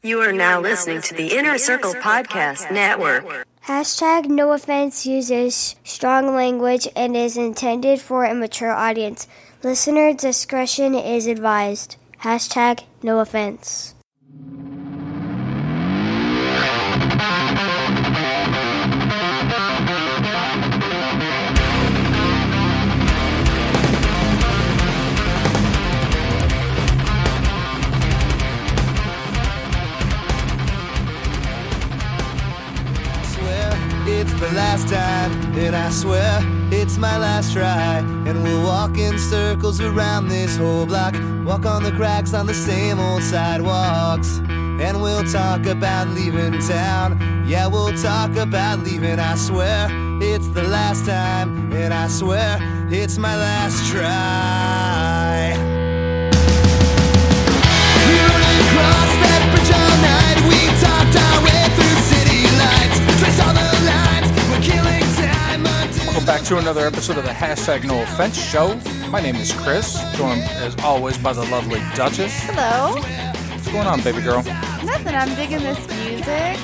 You are now listening to the Inner Circle Podcast Network. Hashtag No Offense uses strong language and is intended for a mature audience. Listener discretion is advised. Hashtag No Offense. It's the last time, and I swear it's my last try. And we'll walk in circles around this whole block, walk on the cracks on the same old sidewalks. And we'll talk about leaving town, yeah, we'll talk about leaving. I swear it's the last time, and I swear it's my last try. We rode across that bridge all night, we talked our way through city lights, traced all the lines, we're killing time until... Welcome back to another episode of the Hashtag No Offense Show. My name is Chris, joined as always by the lovely Duchess. Hello. What's going on, baby girl? Nothing, I'm digging this music.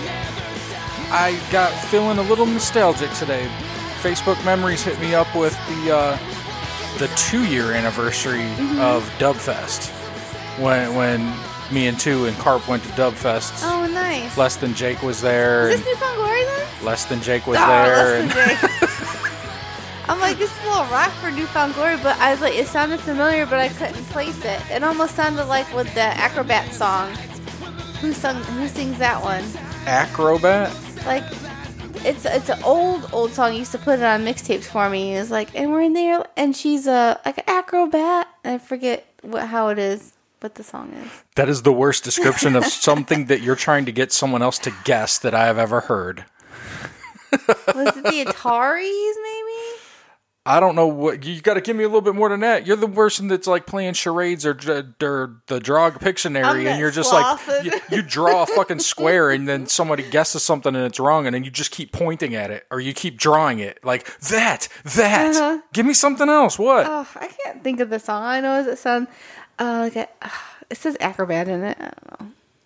I got feeling a little nostalgic today. Facebook memories hit me up with the 2-year anniversary of Dubfest. When me and Two and Carp went to Dubfest. Oh, nice. Less Than Jake was there. Is this Newfound Glory then? Less Than Jake was there. Less Than Jake. I'm like, this is a little rock for Newfound Glory, but I was like, it sounded familiar, but I couldn't place it. It almost sounded like with the Acrobat song. Who sings that one? Acrobat? Like, it's an old song. You used to put it on mixtapes for me. It was like, and we're in there, and she's like an acrobat. And I forget how it is, what the song is. That is the worst description of something that you're trying to get someone else to guess that I have ever heard. Was it the Ataris, maybe? I don't know what you got to give me a little bit more than that. You're the person that's like playing charades or the draw Pictionary, and you're just like you draw a fucking square, and then somebody guesses something and it's wrong, and then you just keep pointing at it or you keep drawing it like that. Uh-huh. Give me something else. What? Oh, I can't think of the song. I know it sounds it says Acrobat in it. I don't know.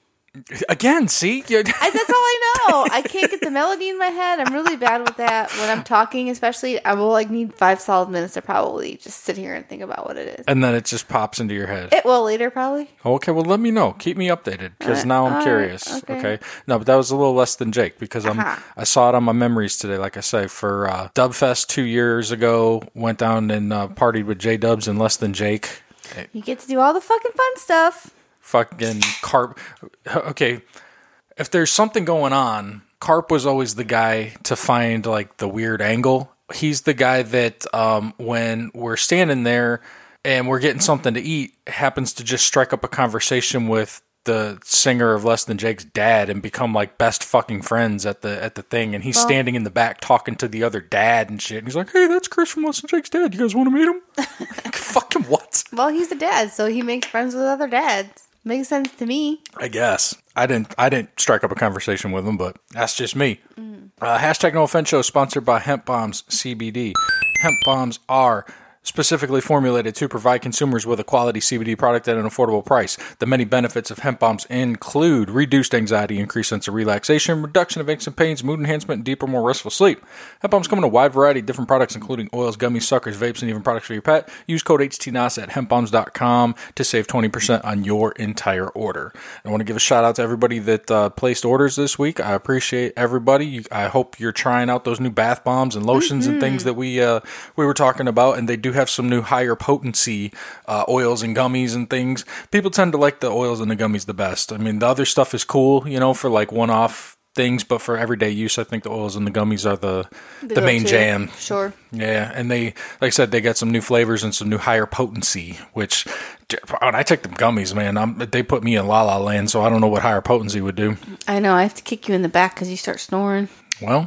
Again, see? That's all I know. I can't get the melody in my head. I'm really bad with that. When I'm talking, especially, I will need 5 solid minutes to probably just sit here and think about what it is. And then it just pops into your head. It will later, probably. Okay, well, let me know. Keep me updated, because now I'm curious. Right, okay. No, but that was a little Less Than Jake, because I saw it on my memories today, like I say, for Dubfest 2 years ago. Went down and partied with J-Dubs and Less Than Jake. You get to do all the fucking fun stuff. Fucking Carp. Okay, if there's something going on, Carp was always the guy to find like the weird angle. He's the guy that when we're standing there and we're getting something to eat, happens to just strike up a conversation with the singer of Less Than Jake's dad and become like best fucking friends at the thing. And he's standing in the back talking to the other dad and shit. And he's like, "Hey, that's Chris from Less Than Jake's dad. You guys want to meet him?" Fucking what? Well, he's a dad, so he makes friends with other dads. Makes sense to me. I guess. I didn't strike up a conversation with him, but that's just me. Hashtag No Offense Show is sponsored by Hemp Bombs CBD. Hemp Bombs are specifically formulated to provide consumers with a quality CBD product at an affordable price. The many benefits of hemp bombs include reduced anxiety, increased sense of relaxation, reduction of aches and pains, mood enhancement, and deeper, more restful sleep. Hemp bombs come in a wide variety of different products, including oils, gummies, suckers, vapes, and even products for your pet. Use code HTNAS at hempbombs.com to save 20% on your entire order. I want to give a shout out to everybody that placed orders this week. I appreciate everybody. I hope you're trying out those new bath bombs and lotions and things that we were talking about, and they do have some new higher potency oils and gummies and things. People tend to like the oils and the gummies the best. I mean, the other stuff is cool, for like one-off things, but for everyday use, I think the oils and the gummies are the main jam. Sure. Yeah, and they, like I said, they got some new flavors and some new higher potency, which when I take them gummies, man, they put me in La La Land, so I don't know what higher potency would do. I know. I have to kick you in the back because you start snoring. Well...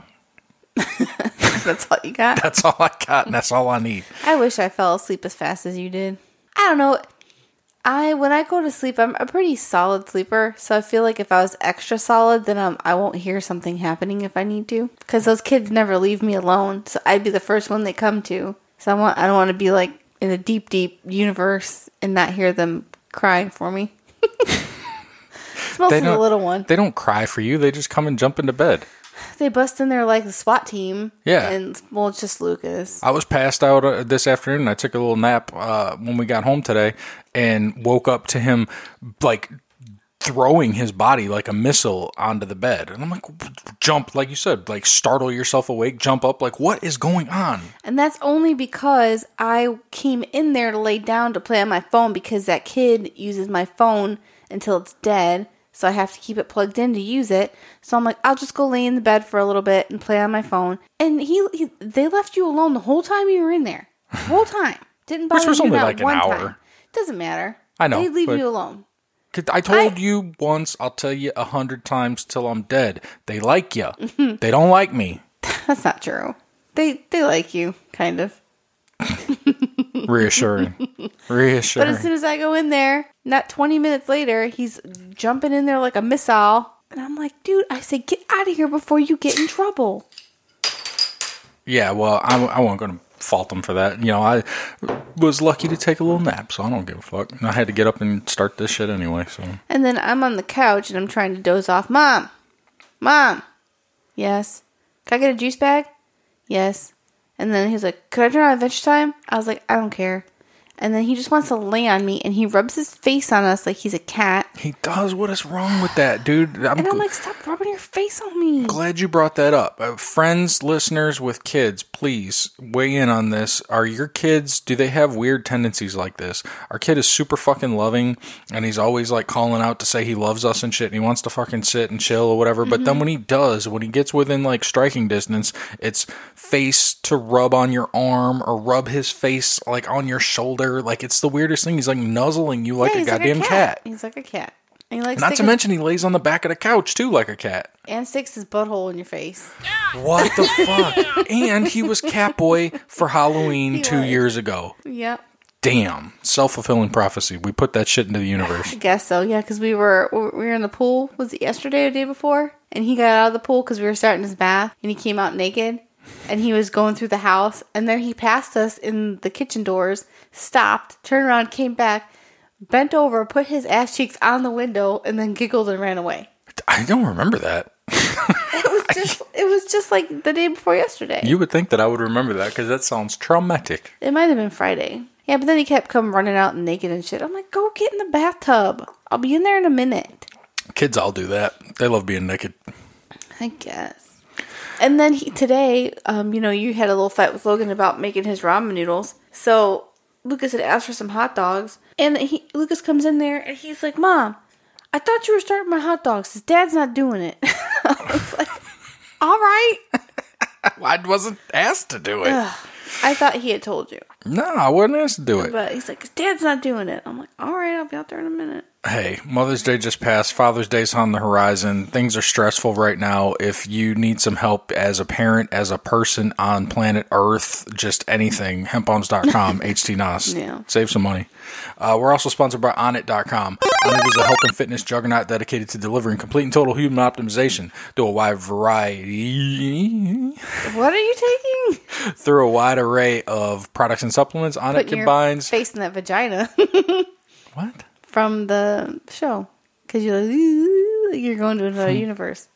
That's all you got? That's all I got, and that's all I need. I wish I fell asleep as fast as you did. I don't know. When I go to sleep, I'm a pretty solid sleeper, so I feel like if I was extra solid, then I won't hear something happening if I need to. Because those kids never leave me alone, so I'd be the first one they come to. So I don't want to be like in a deep, deep universe and not hear them crying for me. It's mostly the little one. They don't cry for you. They just come and jump into bed. They bust in there like the SWAT team. Yeah. And, well, it's just Lucas. I was passed out this afternoon. I took a little nap when we got home today and woke up to him, like, throwing his body like a missile onto the bed. And I'm like, jump, like you said, like startle yourself awake, jump up, like what is going on? And that's only because I came in there to lay down to play on my phone because that kid uses my phone until it's dead. So I have to keep it plugged in to use it. So I'm like, I'll just go lay in the bed for a little bit and play on my phone. And they left you alone the whole time you were in there. The whole time. Didn't bother Which was you only not like an one hour. time. Doesn't matter. I know, They leave but- you alone. I told you once, I'll tell you 100 times till I'm dead. They like you. They don't like me. That's not true. They like you, kind of. Reassuring. But as soon as I go in there, not 20 minutes later, he's jumping in there like a missile. And I'm like, dude, I say, get out of here before you get in trouble. Yeah, well, I wasn't going to fault them for that. You know, I was lucky to take a little nap, so I don't give a fuck. And I had to get up and start this shit anyway, so. And then I'm on the couch and I'm trying to doze off. Mom! Yes. Can I get a juice bag? Yes. And then he's like, could I turn on Adventure Time? I was like, I don't care. And then he just wants to lay on me and he rubs his face on us like he's a cat. He does. What is wrong with that, dude? And I'm like, stop rubbing your face on me. Glad you brought that up. Friends, listeners with kids, please weigh in on this. Are your kids, do they have weird tendencies like this? Our kid is super fucking loving, and he's always like calling out to say he loves us and shit, and he wants to fucking sit and chill or whatever. But then when he gets within like striking distance, it's face to rub on your arm or rub his face like on your shoulder. Like it's the weirdest thing. He's like nuzzling you like a goddamn cat. He's like a cat. And he likes Not to mention he lays on the back of the couch too like a cat. and sticks his butthole in your face. What the fuck? And he was Catboy for Halloween 2 years ago. Yep. Damn. Self-fulfilling prophecy. We put that shit into the universe. I guess so, yeah, because we were in the pool. Was it yesterday or the day before? And he got out of the pool because we were starting his bath, and he came out naked, and he was going through the house, and there he passed us in the kitchen doors, stopped, turned around, came back, bent over, put his ass cheeks on the window, and then giggled and ran away. I don't remember that. It was just like the day before yesterday. You would think that I would remember that because that sounds traumatic. It might have been Friday. Yeah, but then he kept coming running out naked and shit. I'm like, go get in the bathtub. I'll be in there in a minute. Kids all do that. They love being naked. I guess. And then today, you had a little fight with Logan about making his ramen noodles. So Lucas had asked for some hot dogs. And Lucas comes in there and he's like, Mom, I thought you were starting my hot dogs. His dad's not doing it. I was like, all right. I wasn't asked to do it. I thought he had told you. No, I wasn't asked to do it. But he's like, his dad's not doing it. I'm like, all right, I'll be out there in a minute. Hey, Mother's Day just passed. Father's Day's on the horizon. Things are stressful right now. If you need some help as a parent, as a person on planet Earth, just anything, hempbombs.com, HTNOS. Yeah. Save some money. We're also sponsored by Onnit.com. Onnit is a health and fitness juggernaut dedicated to delivering complete and total human optimization through a wide variety. What are you taking? Through a wide array of products and supplements. Onnit Putting combines. your face in that vagina. What? From the show. Because you're like, "Ooh," you're going to another universe.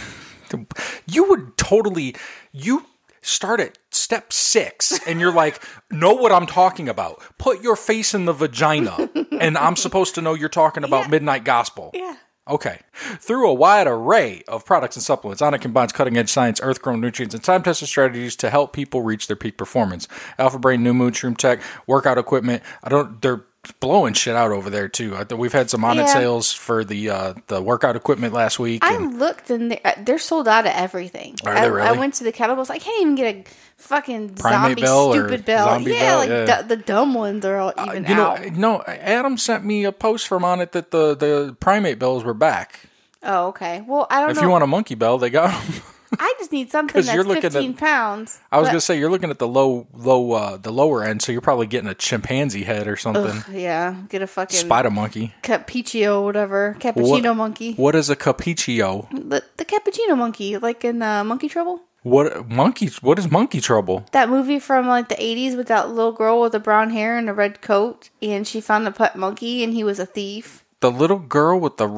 You would totally, you start at step 6 and you're like, know what I'm talking about. Put your face in the vagina. And I'm supposed to know you're talking about Midnight Gospel. Yeah. Okay. Through a wide array of products and supplements, Onnit combines cutting-edge science, earth-grown nutrients, and time-tested strategies to help people reach their peak performance. Alpha Brain, New Moon, Shroom Tech, workout equipment. They're blowing shit out over there too. We've had some Onnit sales for the workout equipment last week. I looked and they're sold out of everything. Are they really? I went to the kettlebells. I can't even get a fucking Primate zombie bell or stupid bell. zombie bell, yeah. The dumb ones are all even out. No, Adam sent me a post from Onnit that the primate bells were back. Oh, okay. Well, I don't know. If you want a monkey bell, they got them. I just need something 'Cause that's you're looking 15 pounds. I was gonna say you're looking at the lower end, so you're probably getting a chimpanzee head or something. Yeah, get a fucking Spider monkey. Cappuccino, whatever. Cappuccino monkey. What is a cappuccino? The cappuccino monkey, like in Monkey Trouble. What is monkey trouble? That movie from like the 80s with that little girl with the brown hair and a red coat, and she found a pet monkey and he was a thief. The little girl with the red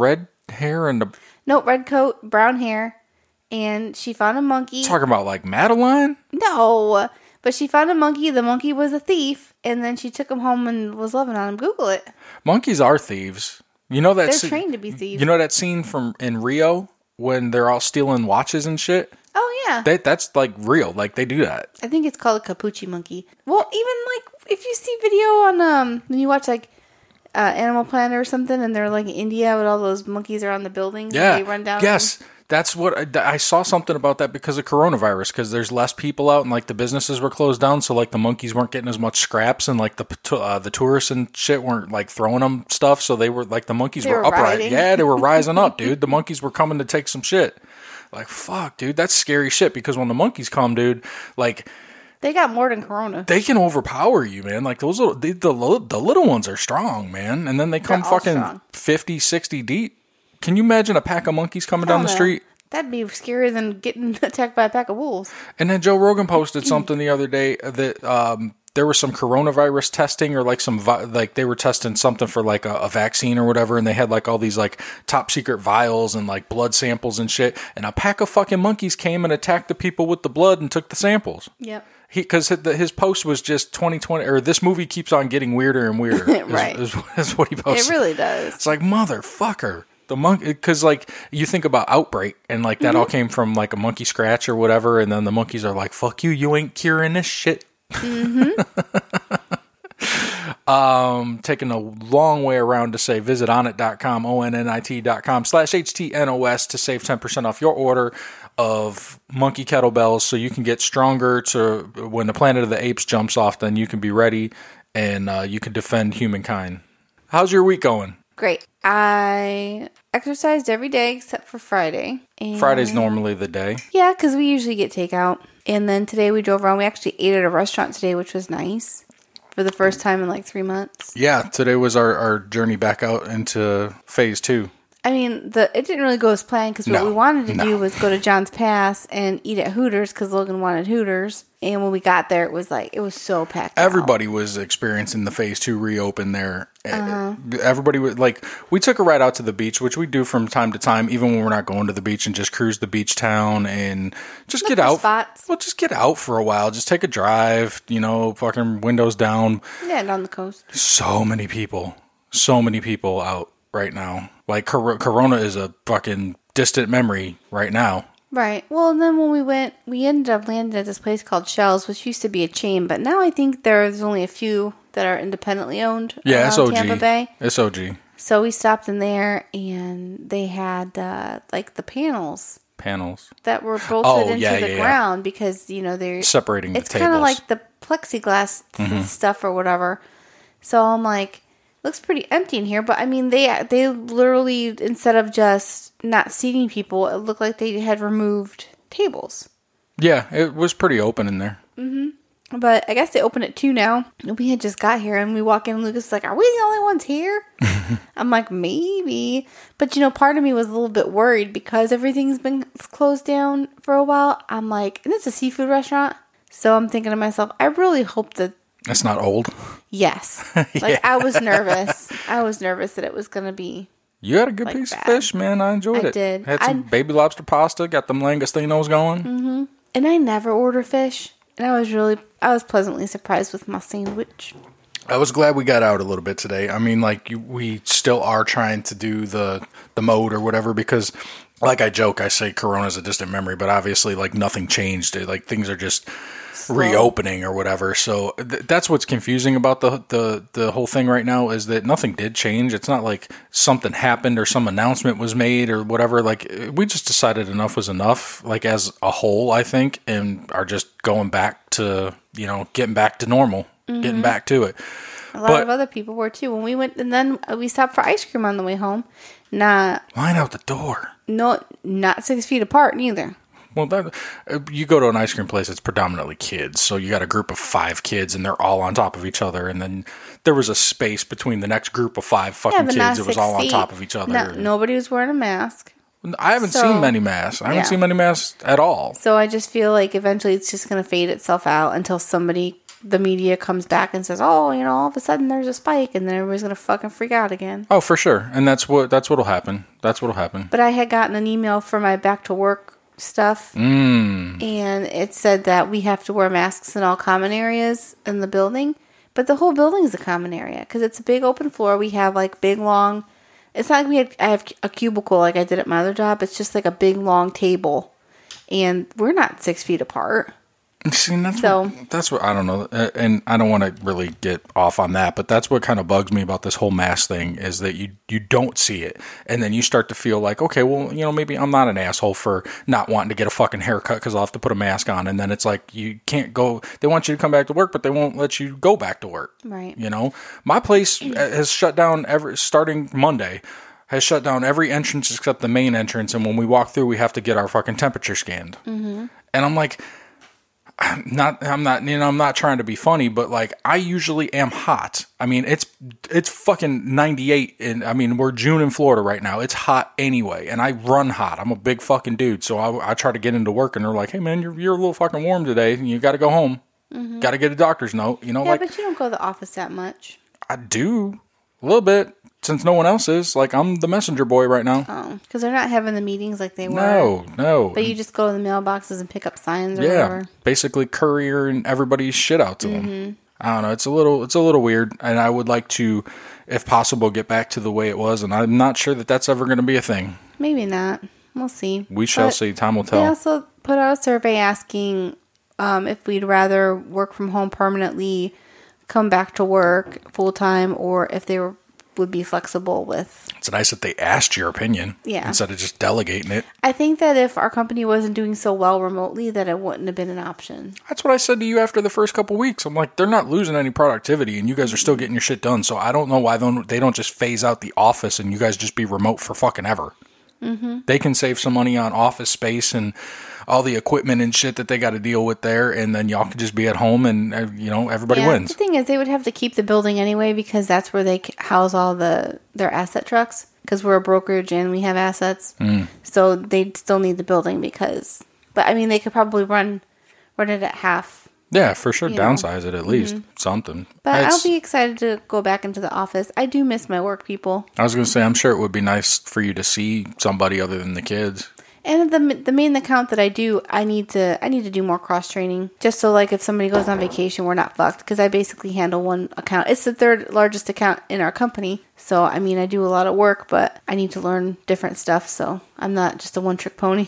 hair and the... No, red coat, brown hair. And she found a monkey. Talking about like Madeline? No. But she found a monkey. The monkey was a thief. And then she took him home and was loving on him. Google it. Monkeys are thieves. You know that They're trained to be thieves. You know that scene from in Rio when they're all stealing watches and shit? Oh, yeah. That's like real. Like they do that. I think it's called a capuchin monkey. Well, even like if you see video on when you watch like Animal Planet or something, and they're like in India with all those monkeys around the buildings. Yeah. And they run down. Yes. That's what I saw something about that because of coronavirus, because there's less people out and like the businesses were closed down, so like the monkeys weren't getting as much scraps and like the tourists and shit weren't like throwing them stuff, so they were like the monkeys were upright. riding. Yeah, they were rising up, dude. The monkeys were coming to take some shit. Like fuck, dude, that's scary shit because when the monkeys come, dude, like they got more than corona. they can overpower you, man. Like those little, the little ones are strong, man, and then they come They're all fucking strong. 50, 60 deep. Can you imagine a pack of monkeys coming down the no. street? That'd be scarier than getting attacked by a pack of wolves. And then Joe Rogan posted something the other day that there was some coronavirus testing or like like they were testing something for like a vaccine or whatever, and they had like all these like top secret vials and like blood samples and shit, and a pack of fucking monkeys came and attacked the people with the blood and took the samples. Yep. Because his post was just 2020, or this movie keeps on getting weirder and weirder. Right. Is what he posted. It really does. It's like, motherfucker. The monkey, because like you think about Outbreak and like that all came from like a monkey scratch or whatever, and then the monkeys are like, "Fuck you ain't curing this shit." Taking a long way around to say visit onnit.com, onnit.com/HTNOS to save 10% off your order of monkey kettlebells, so you can get stronger to when the Planet of the Apes jumps off. Then you can be ready and you can defend humankind. How's your week going? Great. I exercised every day except for Friday. And Friday's normally the day. yeah, because we usually get takeout. And then today we drove around. We actually ate at a restaurant today, which was nice. For the first time in like 3 months. Yeah, today was our journey back out into phase 2. I mean, it didn't really go as planned because what we wanted to do was go to John's Pass and eat at Hooters because Logan wanted Hooters. And when we got there, it was so packed out. Everybody was experiencing the phase 2 reopen there. Everybody was like, we took a ride out to the beach, which we do from time to time, even when we're not going to the beach, and just cruise the beach town and just get out. Spots. Well, just get out for a while. Just take a drive, fucking windows down. Yeah, down the coast. So many people out right now. Like Corona is a fucking distant memory right now. Right. Well, and then when we went, we ended up landing at this place called Shells, which used to be a chain, but now I think there's only a few that are independently owned. Yeah, it's OG. Tampa Bay. It's OG. So we stopped in there, and they had like the panels that were bolted into the ground because they're separating. It's the tables. kind of like the plexiglass stuff or whatever. So I'm like, looks pretty empty in here, but I mean, they literally, instead of just not seating people, it looked like they had removed tables. Yeah, it was pretty open in there. But I guess they open at 2 now. We had just got here, and we walk in, and Lucas is like, "Are we the only ones here?" I'm like, maybe. But, part of me was a little bit worried because everything's been closed down for a while. I'm like, and it's a seafood restaurant. So I'm thinking to myself, I really hope that it's not old. Yes. Like, I was nervous. I was nervous that it was going to be. You had a good piece of fish, man. I enjoyed it. I did. Had some baby lobster pasta. Got them langostinos going. Mm-hmm. And I never order fish. And I was pleasantly surprised with my sandwich. I was glad we got out a little bit today. I mean, we still are trying to do the mode or whatever because, like I joke, I say Corona's a distant memory, but obviously, nothing changed. Like, things are just reopening or whatever. So that's what's confusing about the whole thing right now is that nothing did change. It's not like something happened or some announcement was made or whatever. Like, we just decided enough was enough, like, as a whole, I think, and are just going back to, getting back to normal, getting back to it. A lot of other people were too. When we went, and then we stopped for ice cream on the way home. Line out the door. No, not 6 feet apart neither. Well, you go to an ice cream place, it's predominantly kids. So you got a group of 5 kids, and they're all on top of each other. And then there was a space between the next group of 5 fucking kids that was all on top of each other. No, nobody was wearing a mask. I haven't seen many masks. I haven't seen many masks at all. So I just feel like eventually it's just going to fade itself out until somebody the media comes back and says, oh, all of a sudden there's a spike, and then everybody's going to fucking freak out again. Oh, for sure. And that's what'll happen. That's what'll happen. But I had gotten an email for my back to work stuff, and it said that we have to wear masks in all common areas in the building. But the whole building is a common area because it's a big open floor. We have like big, long... It's not like I have a cubicle like I did at my other job. It's just like a big, long table. And we're not 6 feet apart. See, that's what I don't know, and I don't want to really get off on that, but that's what kind of bugs me about this whole mask thing is that you don't see it, and then you start to feel like, okay, well, maybe I'm not an asshole for not wanting to get a fucking haircut because I'll have to put a mask on, and then it's like you can't go. They want you to come back to work, but they won't let you go back to work. Right. My place has shut down starting Monday. Has shut down every entrance except the main entrance, and when we walk through, we have to get our fucking temperature scanned. Mm-hmm. And I'm like. I'm not trying to be funny, but like I usually am hot. I mean, it's fucking 98 and I mean, we're June in Florida right now. It's hot anyway. And I run hot. I'm a big fucking dude. So I try to get into work and they're like, hey man, you're a little fucking warm today. You got to go home. Mm-hmm. Got to get a doctor's note, Yeah, like, but you don't go to the office that much. I do a little bit. Since no one else is, like, I'm the messenger boy right now. Oh, because they're not having the meetings like they were. No. But you just go to the mailboxes and pick up signs or whatever. Basically couriering everybody's shit out to them. I don't know. It's a little weird, and I would like to, if possible, get back to the way it was, and I'm not sure that that's ever going to be a thing. Maybe not. We'll see. We shall see. Time will tell. They also put out a survey asking if we'd rather work from home permanently, come back to work full-time, or if they would be flexible with. It's nice that they asked your opinion instead of just delegating it. I think that if our company wasn't doing so well remotely, that it wouldn't have been an option. That's what I said to you after the first couple weeks. I'm like, they're not losing any productivity and you guys are still getting your shit done. So I don't know why they don't just phase out the office and you guys just be remote for fucking ever. Mm-hmm. They can save some money on office space and all the equipment and shit that they got to deal with there, and then y'all can just be at home and, everybody wins. The thing is, they would have to keep the building anyway because that's where they house all their asset trucks because we're a brokerage and we have assets. So they'd still need the building but I mean, they could probably run it at half. Yeah, for sure. Downsize it at least. Something. But I'll be excited to go back into the office. I do miss my work people. I was going to say, I'm sure it would be nice for you to see somebody other than the kids. And the main account that I do, I need to do more cross training just so like if somebody goes on vacation, we're not fucked because I basically handle one account. It's the third largest account in our company, so I mean I do a lot of work, but I need to learn different stuff. So I'm not just a one trick pony.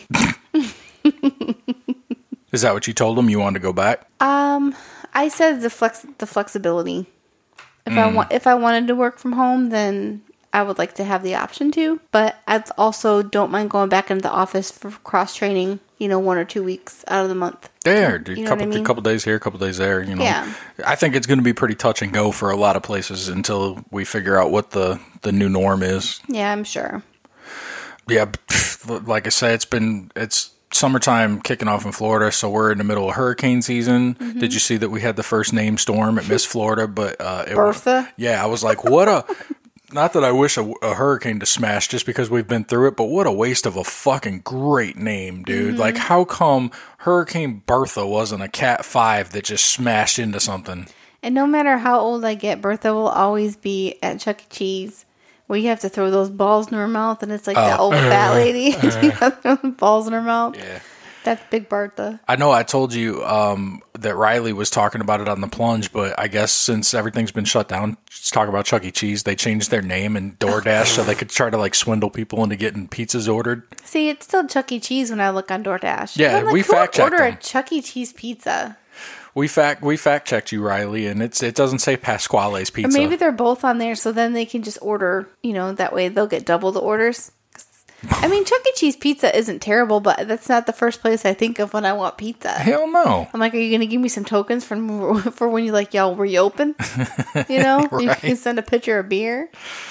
Is that what you told them? You wanted to go back? I said the flexibility. If I wanted to work from home, then I would like to have the option to, but I also don't mind going back into the office for cross training, 1 or 2 weeks out of the month. There, a couple days here, a couple days there, Yeah. I think it's going to be pretty touch and go for a lot of places until we figure out what the new norm is. Yeah, I'm sure. Yeah, like I say, it's summertime kicking off in Florida, so we're in the middle of hurricane season. Mm-hmm. Did you see that we had the first named storm at Miss Florida? But Bertha? Yeah, I was like, what a... Not that I wish a hurricane to smash just because we've been through it, but what a waste of a fucking great name, dude. Mm-hmm. Like, how come Hurricane Bertha wasn't a Cat 5 that just smashed into something? And no matter how old I get, Bertha will always be at Chuck E. Cheese, where you have to throw those balls in her mouth, and it's like that old fat lady. You have to throw the balls in her mouth. Yeah. That's Big Bertha. I know I told you that Riley was talking about it on The Plunge, but I guess since everything's been shut down, let's talk about Chuck E. Cheese. They changed their name and DoorDash so they could try to like swindle people into getting pizzas ordered. See, it's still Chuck E. Cheese when I look on DoorDash. Yeah, like, we fact checked order them. a Chuck E. Cheese pizza. We fact checked you, Riley, and it doesn't say Pasquale's Pizza. Or maybe they're both on there, so then they can just order. That way they'll get double the orders. I mean, Chuck E. Cheese pizza isn't terrible, but that's not the first place I think of when I want pizza. Hell no. I'm like, are you going to give me some tokens for when you like, y'all reopen? Right. You can send a picture of beer.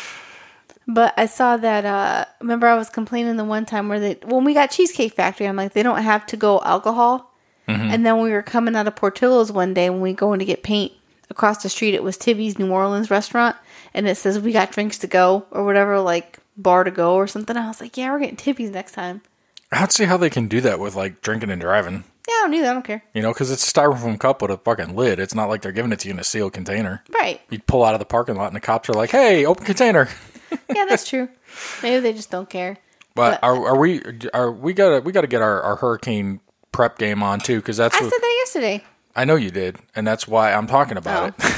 But I saw that, remember I was complaining the one time when we got Cheesecake Factory, I'm like, they don't have to go alcohol. Mm-hmm. And then we were coming out of Portillo's one day when we going to get paint. Across the street, it was Tibby's New Orleans restaurant. And it says, we got drinks to go or whatever, like bar to go or something. I was like, yeah, we're getting Tibby's next time. I don't see how they can do that with like drinking and driving. Yeah, I don't either. I don't care. You know, because it's a styrofoam cup with a fucking lid. It's not like they're giving it to you in a sealed container. Right. You'd pull out of the parking lot and the cops are like, hey, open container. Yeah, that's true. Maybe they just don't care. But we gotta get our hurricane prep game on too, because that's I said that yesterday. I know you did, and that's why I'm talking about it.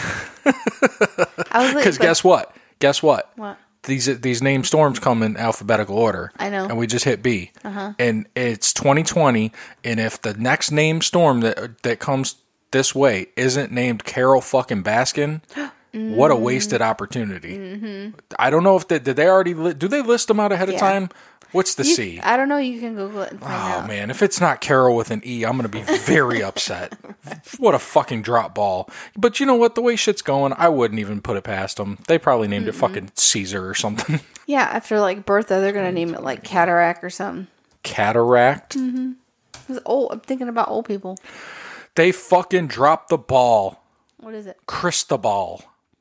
I was like, Because guess what? What? These named storms come in alphabetical order. I know. And we just hit B. And it's 2020, and if the next named storm that comes this way isn't named Carol fucking Baskin, what a wasted opportunity. Mm-hmm. I don't know if did they already do they list them out ahead of time? What's the C? I don't know. You can Google it and find out. Oh, man. If it's not Carol with an E, I'm going to be very upset. What a fucking drop ball. But you know what? The way shit's going, I wouldn't even put it past them. They probably named it fucking Caesar or something. Yeah, after like Bertha, they're going to name it like Cataract or something. Cataract? Mm-hmm. I'm thinking about old people. They fucking dropped the ball. What is it? Cristobal.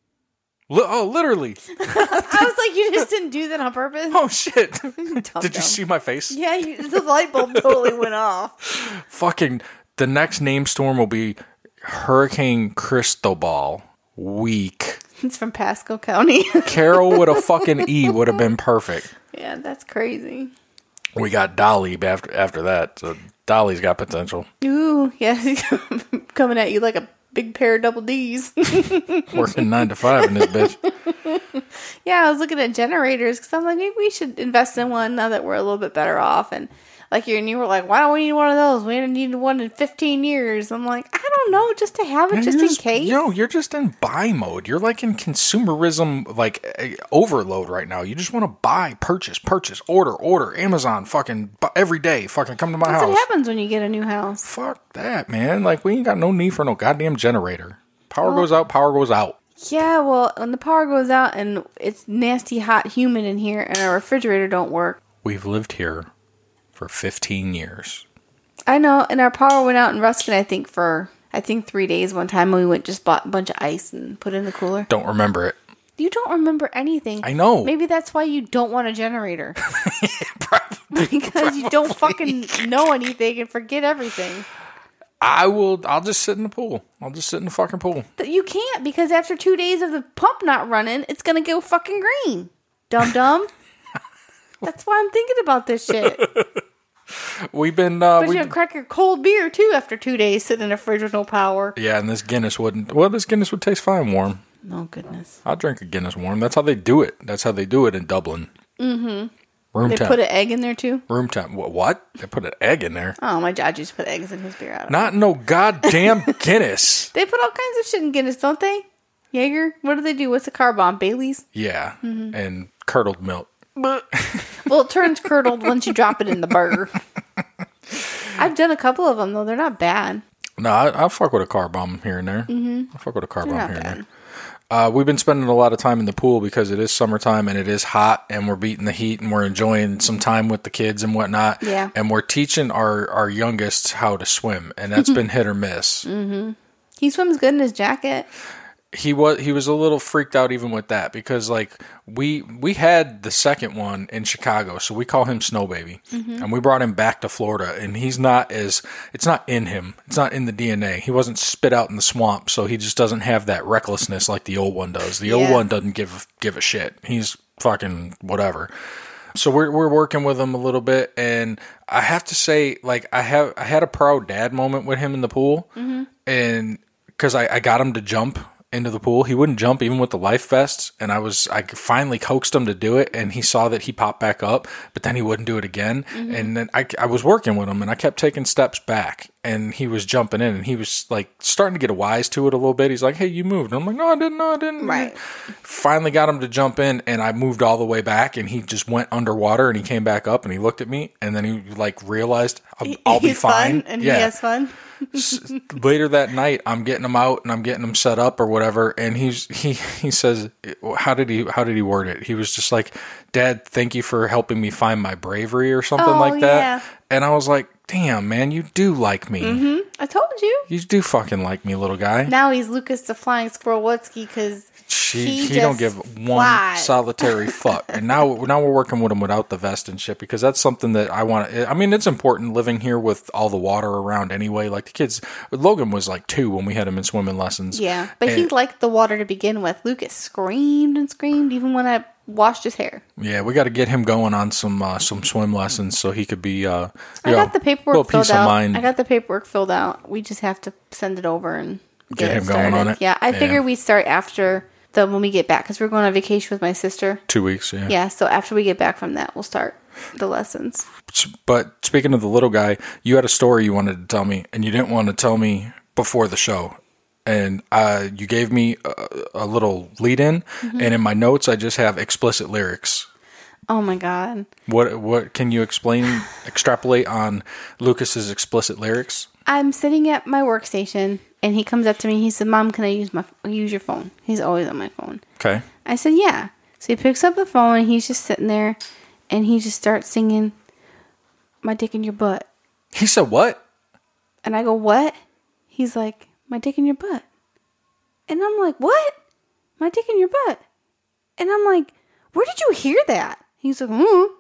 Literally. I was like, you just didn't do that on purpose? Oh, shit. Dumb. Did you see my face? Yeah, the light bulb totally went off. Fucking, the next name storm will be Hurricane Cristobal. Weak. It's from Pasco County. Carol with a fucking E would have been perfect. Yeah, that's crazy. We got Dolly after that, so Dolly's got potential. Ooh, yeah, coming at you like a big pair of double D's. Working 9 to 5 in this bitch. Yeah, I was looking at generators because I'm like, maybe we should invest in one now that we're a little bit better off. And like you were like, why don't we need one of those? We haven't needed one in 15 years. I'm like, I don't know, just to have it, just in case. You're just in buy mode. You're like in consumerism, like overload right now. You just want to buy, purchase, order, Amazon, fucking every day. Fucking come to my house. That's what happens when you get a new house. Fuck that, man. Like, we ain't got no need for no goddamn generator. Power goes out, power goes out. Yeah, well, when the power goes out and it's nasty, hot, humid in here and our refrigerator don't work. We've lived here for 15 years. I know, and our power went out in Ruskin, I think 3 days one time, and we went just bought a bunch of ice and put it in the cooler. Don't remember it. You don't remember anything. I know. Maybe that's why you don't want a generator. Probably. Because you don't fucking know anything and forget everything. I'll just sit in the pool. I'll just sit in the fucking pool. But you can't, because after 2 days of the pump not running, it's going to go fucking green. Dum-dum. That's why I'm thinking about this shit. We've been... But you crack your cold beer, too, after 2 days sitting in a fridge with no power. Yeah, and this Guinness wouldn't... Well, this Guinness would taste fine warm. Oh, goodness. I'll drink a Guinness warm. That's how they do it. That's how they do it in Dublin. Mm-hmm. Room They temp. put an egg in there, too? Room temp. What? They put an egg in there? Oh, my dad used to put eggs in his beer. I don't Not no goddamn Guinness. They put all kinds of shit in Guinness, don't they? Jaeger? What do they do? What's the car bomb? Bailey's? Yeah, and curdled milk. Well, it turns curdled once you drop it in the burger. I've done a couple of them, though. They're not bad. No, I'll fuck with a car bomb here and there. Mm-hmm. I'll fuck with a car bomb not here bad. and there. We've been spending a lot of time in the pool because it is summertime and it is hot and we're beating the heat and we're enjoying some time with the kids and whatnot. Yeah. And we're teaching our youngest how to swim, and that's been hit or miss. Mm-hmm. He swims good in his jacket. He was a little freaked out even with that because like we had the second one in Chicago, so we call him Snow Baby, and we brought him back to Florida, and it's not in him, it's not in the DNA. He wasn't spit out in the swamp, so he just doesn't have that recklessness like the old one does. The old one doesn't give a shit. He's fucking whatever. So we're working with him a little bit, and I have to say, like I had a proud dad moment with him in the pool, and because I got him to jump into the pool. He wouldn't jump even with the life vests, and I finally coaxed him to do it, and he saw that he popped back up, but then he wouldn't do it again. And then I was working with him, and I kept taking steps back, and he was jumping in, and he was like starting to get a wise to it a little bit. He's like, "Hey, you moved." And I'm like, No, I didn't. Right. Finally got him to jump in, and I moved all the way back, and he just went underwater, and he came back up, and he looked at me, and then he like realized I'll be He's fine. fun, and he has fun. Later that night, I'm getting him out and I'm getting him set up or whatever, and he says, how did he word it? He was just like, "Dad, thank you for helping me find my bravery," or something like that. Yeah. And I was like, "Damn, man, you do like me. I told you. You do fucking like me, little guy." Now he's Lucas the Flying Squirrel Wutsky because he don't give one flies. solitary fuck. And now we're working with him without the vest and shit, because that's something that I want. I mean, it's important living here with all the water around anyway. Like the kids, Logan was like 2 when we had him in swimming lessons. Yeah, but he liked the water to begin with. Lucas screamed and screamed even when I washed his hair. Yeah, we got to get him going on some swim lessons so he could be. I got the paperwork filled peace of out. mind. I got the paperwork filled out. We just have to send it over and Get it him going started. on it? Yeah, I Yeah. figured we'd start after when we get back, because we're going on vacation with my sister. 2 weeks. Yeah. Yeah, so after we get back from that, we'll start the lessons. But speaking of the little guy, you had a story you wanted to tell me, and you didn't want to tell me before the show. And you gave me a little lead in, and in my notes, I just have explicit lyrics. Oh my God. What can you extrapolate on Lucas's explicit lyrics? I'm sitting at my workstation, and he comes up to me. He said, "Mom, can I use your phone?" He's always on my phone. Okay. I said, "Yeah." So he picks up the phone, and he's just sitting there, and he just starts singing, "My dick in your butt." He said what? And I go, "What?" He's like, "My dick in your butt." And I'm like, "What? My dick in your butt?" And I'm like, "Where did you hear that?" He's like,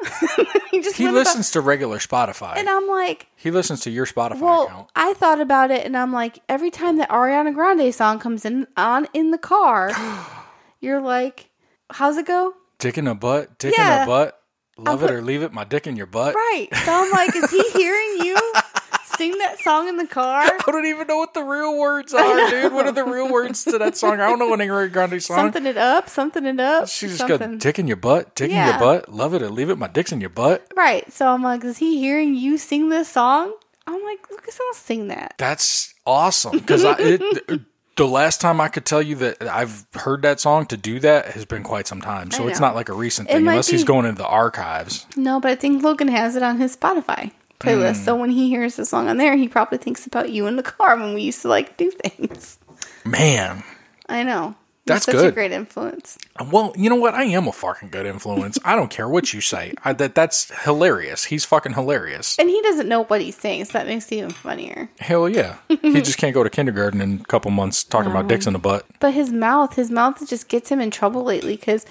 He listens to regular Spotify. And I'm like, he listens to your Spotify account. I thought about it, and I'm like, every time that Ariana Grande song comes in the car, you're like, how's it go? Dick in a butt, dick in a butt. Love it or leave it, my dick in your butt. Right. So I'm like, is he hearing you sing that song in the car? I don't even know what the real words are, dude. What are the real words to that song? I don't know any Ariana Grande song. Something it up. She just goes, dick in your butt, dick in your butt. Love it or leave it, my dick's in your butt. Right. So I'm like, is he hearing you sing this song? I'm like, Lucas, I'll sing that. That's awesome. Because the last time I could tell you that I've heard that song to do that has been quite some time. So it's not like a recent thing, unless he's going into the archives. No, but I think Logan has it on his Spotify playlist. So when he hears the song on there, he probably thinks about you in the car when we used to like do things. Man. I know. That's such good. a great influence. Well, you know what? I am a fucking good influence. I don't care what you say. That's hilarious. He's fucking hilarious. And he doesn't know what he's saying, so that makes it even funnier. Hell yeah. He just can't go to kindergarten in a couple months talking about dicks in the butt. But his mouth just gets him in trouble lately, because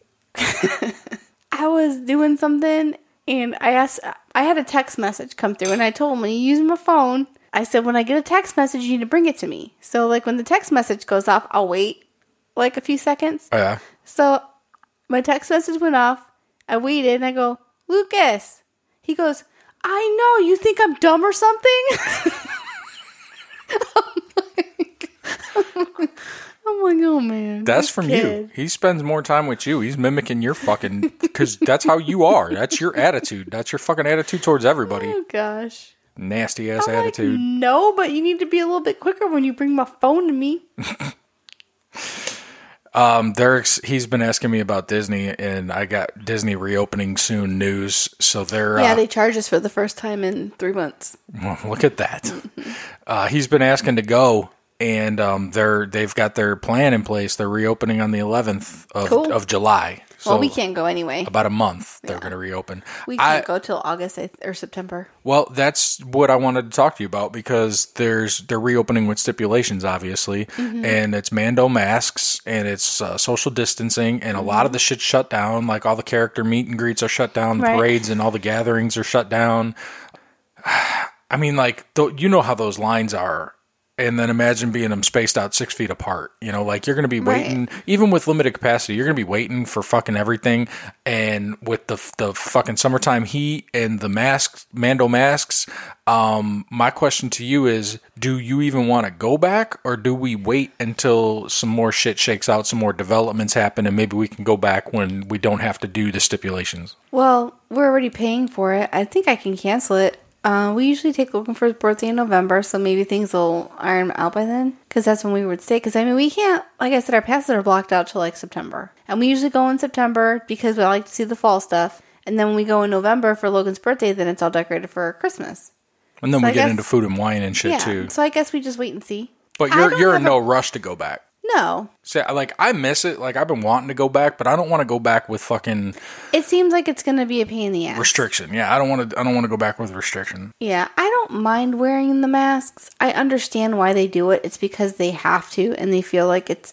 I was doing something, and I had a text message come through, and I told him, when you use my phone, I said, when I get a text message, you need to bring it to me. So, like, when the text message goes off, I'll wait like a few seconds. Oh, yeah. So my text message went off. I waited, and I go, "Lucas." He goes, "I know. You think I'm dumb or something?" I'm like, oh man. That's from kid. you. He spends more time with you. He's mimicking your fucking, because that's how you are. That's your attitude. That's your fucking attitude towards everybody. Oh gosh. Nasty ass I'm attitude. Like, no, but you need to be a little bit quicker when you bring my phone to me. He's been asking me about Disney, and I got Disney reopening soon news. So they charge us for the first time in 3 months. Well, look at that. He's been asking to go, and they've got their plan in place. They're reopening on the 11th of July. So we can't go anyway. About a month they're going to reopen. We can't go till August or September. Well, that's what I wanted to talk to you about, because they're reopening with stipulations, obviously, and it's Mando masks, and it's social distancing, and a lot of the shit's shut down. Like all the character meet and greets are shut down, the parades and all the gatherings are shut down. I mean, like, you know how those lines are. And then imagine being them spaced out 6 feet apart. You know, like you're going to be waiting, even with limited capacity, you're going to be waiting for fucking everything. And with the fucking summertime heat and the masks, Mando masks, my question to you is, do you even want to go back, or do we wait until some more shit shakes out, some more developments happen, and maybe we can go back when we don't have to do the stipulations? Well, we're already paying for it. I think I can cancel it. We usually take Logan for his birthday in November, so maybe things will iron out by then, because that's when we would stay. Because, I mean, we can't, like I said, our passes are blocked out till like September. And we usually go in September because we like to see the fall stuff. And then when we go in November for Logan's birthday, then it's all decorated for Christmas. And then we get into food and wine and shit too. So I guess we just wait and see. But you're in no rush to go back. No. So, like, I miss it. Like, I've been wanting to go back, but I don't want to go back with fucking. It seems like it's going to be a pain in the ass. Restriction. Yeah, I don't want to go back with restriction. Yeah, I don't mind wearing the masks. I understand why they do it. It's because they have to, and they feel like it's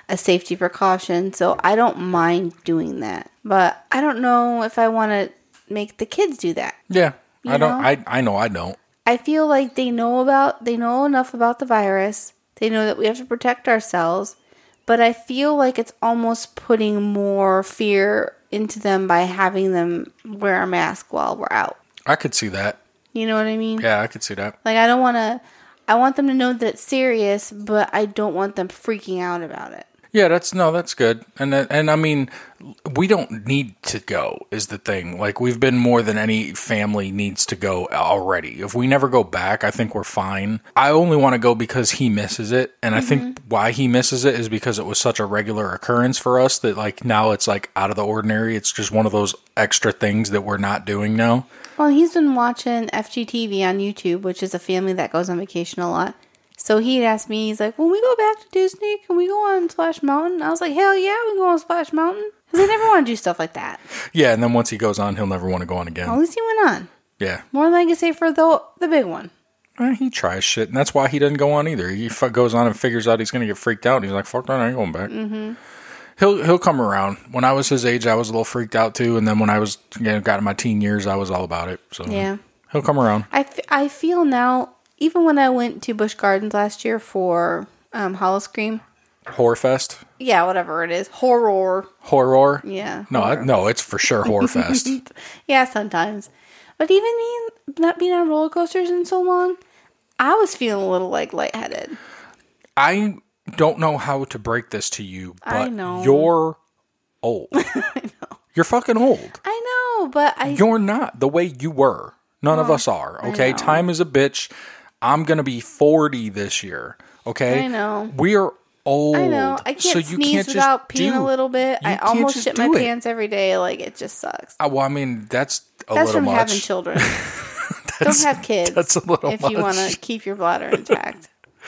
a safety precaution. So I don't mind doing that. But I don't know if I want to make the kids do that. Yeah. You I don't. know? I know I don't. I feel like they know enough about the virus. They know that we have to protect ourselves. But I feel like it's almost putting more fear into them by having them wear a mask while we're out. I could see that. You know what I mean? Yeah, I could see that. Like, I want them to know that it's serious, but I don't want them freaking out about it. Yeah, that's good. And I mean, we don't need to go is the thing. Like, we've been more than any family needs to go already. If we never go back, I think we're fine. I only want to go because he misses it. And I think why he misses it is because it was such a regular occurrence for us that, like, now it's, like, out of the ordinary. It's just one of those extra things that we're not doing now. Well, he's been watching FGTV on YouTube, which is a family that goes on vacation a lot. So he'd asked me, he's like, when we go back to Disney, can we go on Splash Mountain? I was like, hell yeah, we can go on Splash Mountain. Because I never want to do stuff like that. Yeah, and then once he goes on, he'll never want to go on again. Well, at least he went on. Yeah. More than I can say for the big one. He tries shit, and that's why he doesn't go on either. He goes on and figures out he's going to get freaked out, and he's like, fuck that, I ain't going back. Mm-hmm. He'll come around. When I was his age, I was a little freaked out too, and then when I was got in my teen years, I was all about it. So yeah. He'll come around. I feel now, even when I went to Busch Gardens last year for Howl-O-Scream. Horrorfest? Yeah, whatever it is. Horror. Yeah. No, it's for sure Horrorfest. Yeah, sometimes. But even not being on roller coasters in so long, I was feeling a little like lightheaded. I don't know how to break this to you, but I know. You're old. I know. You're fucking old. I know, but You're not the way you were. None of us are, okay? Time is a bitch. I'm going to be 40 this year, okay? I know. We're old. I know. I can't sneeze without peeing a little bit. I almost shit my pants every day. Like, it just sucks. Well, I mean, that's a That's little from much. having children. Don't have kids. That's a little if much. you want to keep your bladder intact.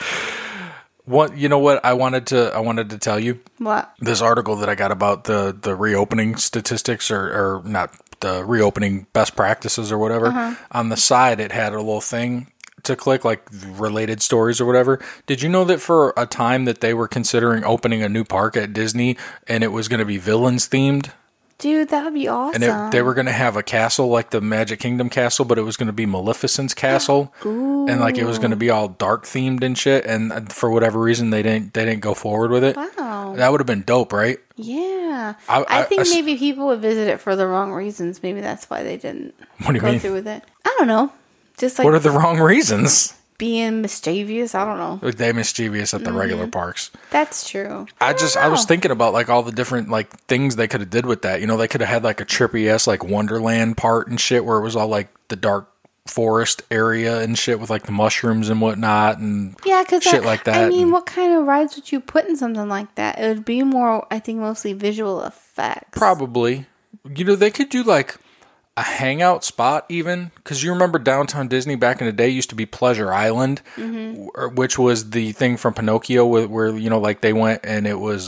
You know what I wanted to tell you? What? This article that I got about the reopening statistics or not the reopening best practices or whatever. On the side, it had a little thing to click, like related stories or whatever. Did you know that for a time that they were considering opening a new park at Disney and it was going to be villains themed? Dude, that would be awesome. And they were going to have a castle like the Magic Kingdom castle, but it was going to be Maleficent's castle. Ooh. And like it was going to be all dark themed and shit. And for whatever reason, they didn't go forward with it. Wow. That would have been dope, right? Yeah. I think maybe people would visit it for the wrong reasons. Maybe that's why they didn't go through with it. I don't know. Just like, what are the wrong reasons? Being mischievous. I don't know. They're mischievous at the regular parks. That's true. I was thinking about like all the different like things they could have did with that. You know, they could have had like a trippy ass like Wonderland part and shit where it was all like the dark forest area and shit with like the mushrooms and whatnot and shit like that. I mean, what kind of rides would you put in something like that? It would be more, I think, mostly visual effects. Probably. You know, they could do like a hangout spot even, because you remember downtown Disney back in the day used to be Pleasure Island, which was the thing from Pinocchio where you know, like they went and it was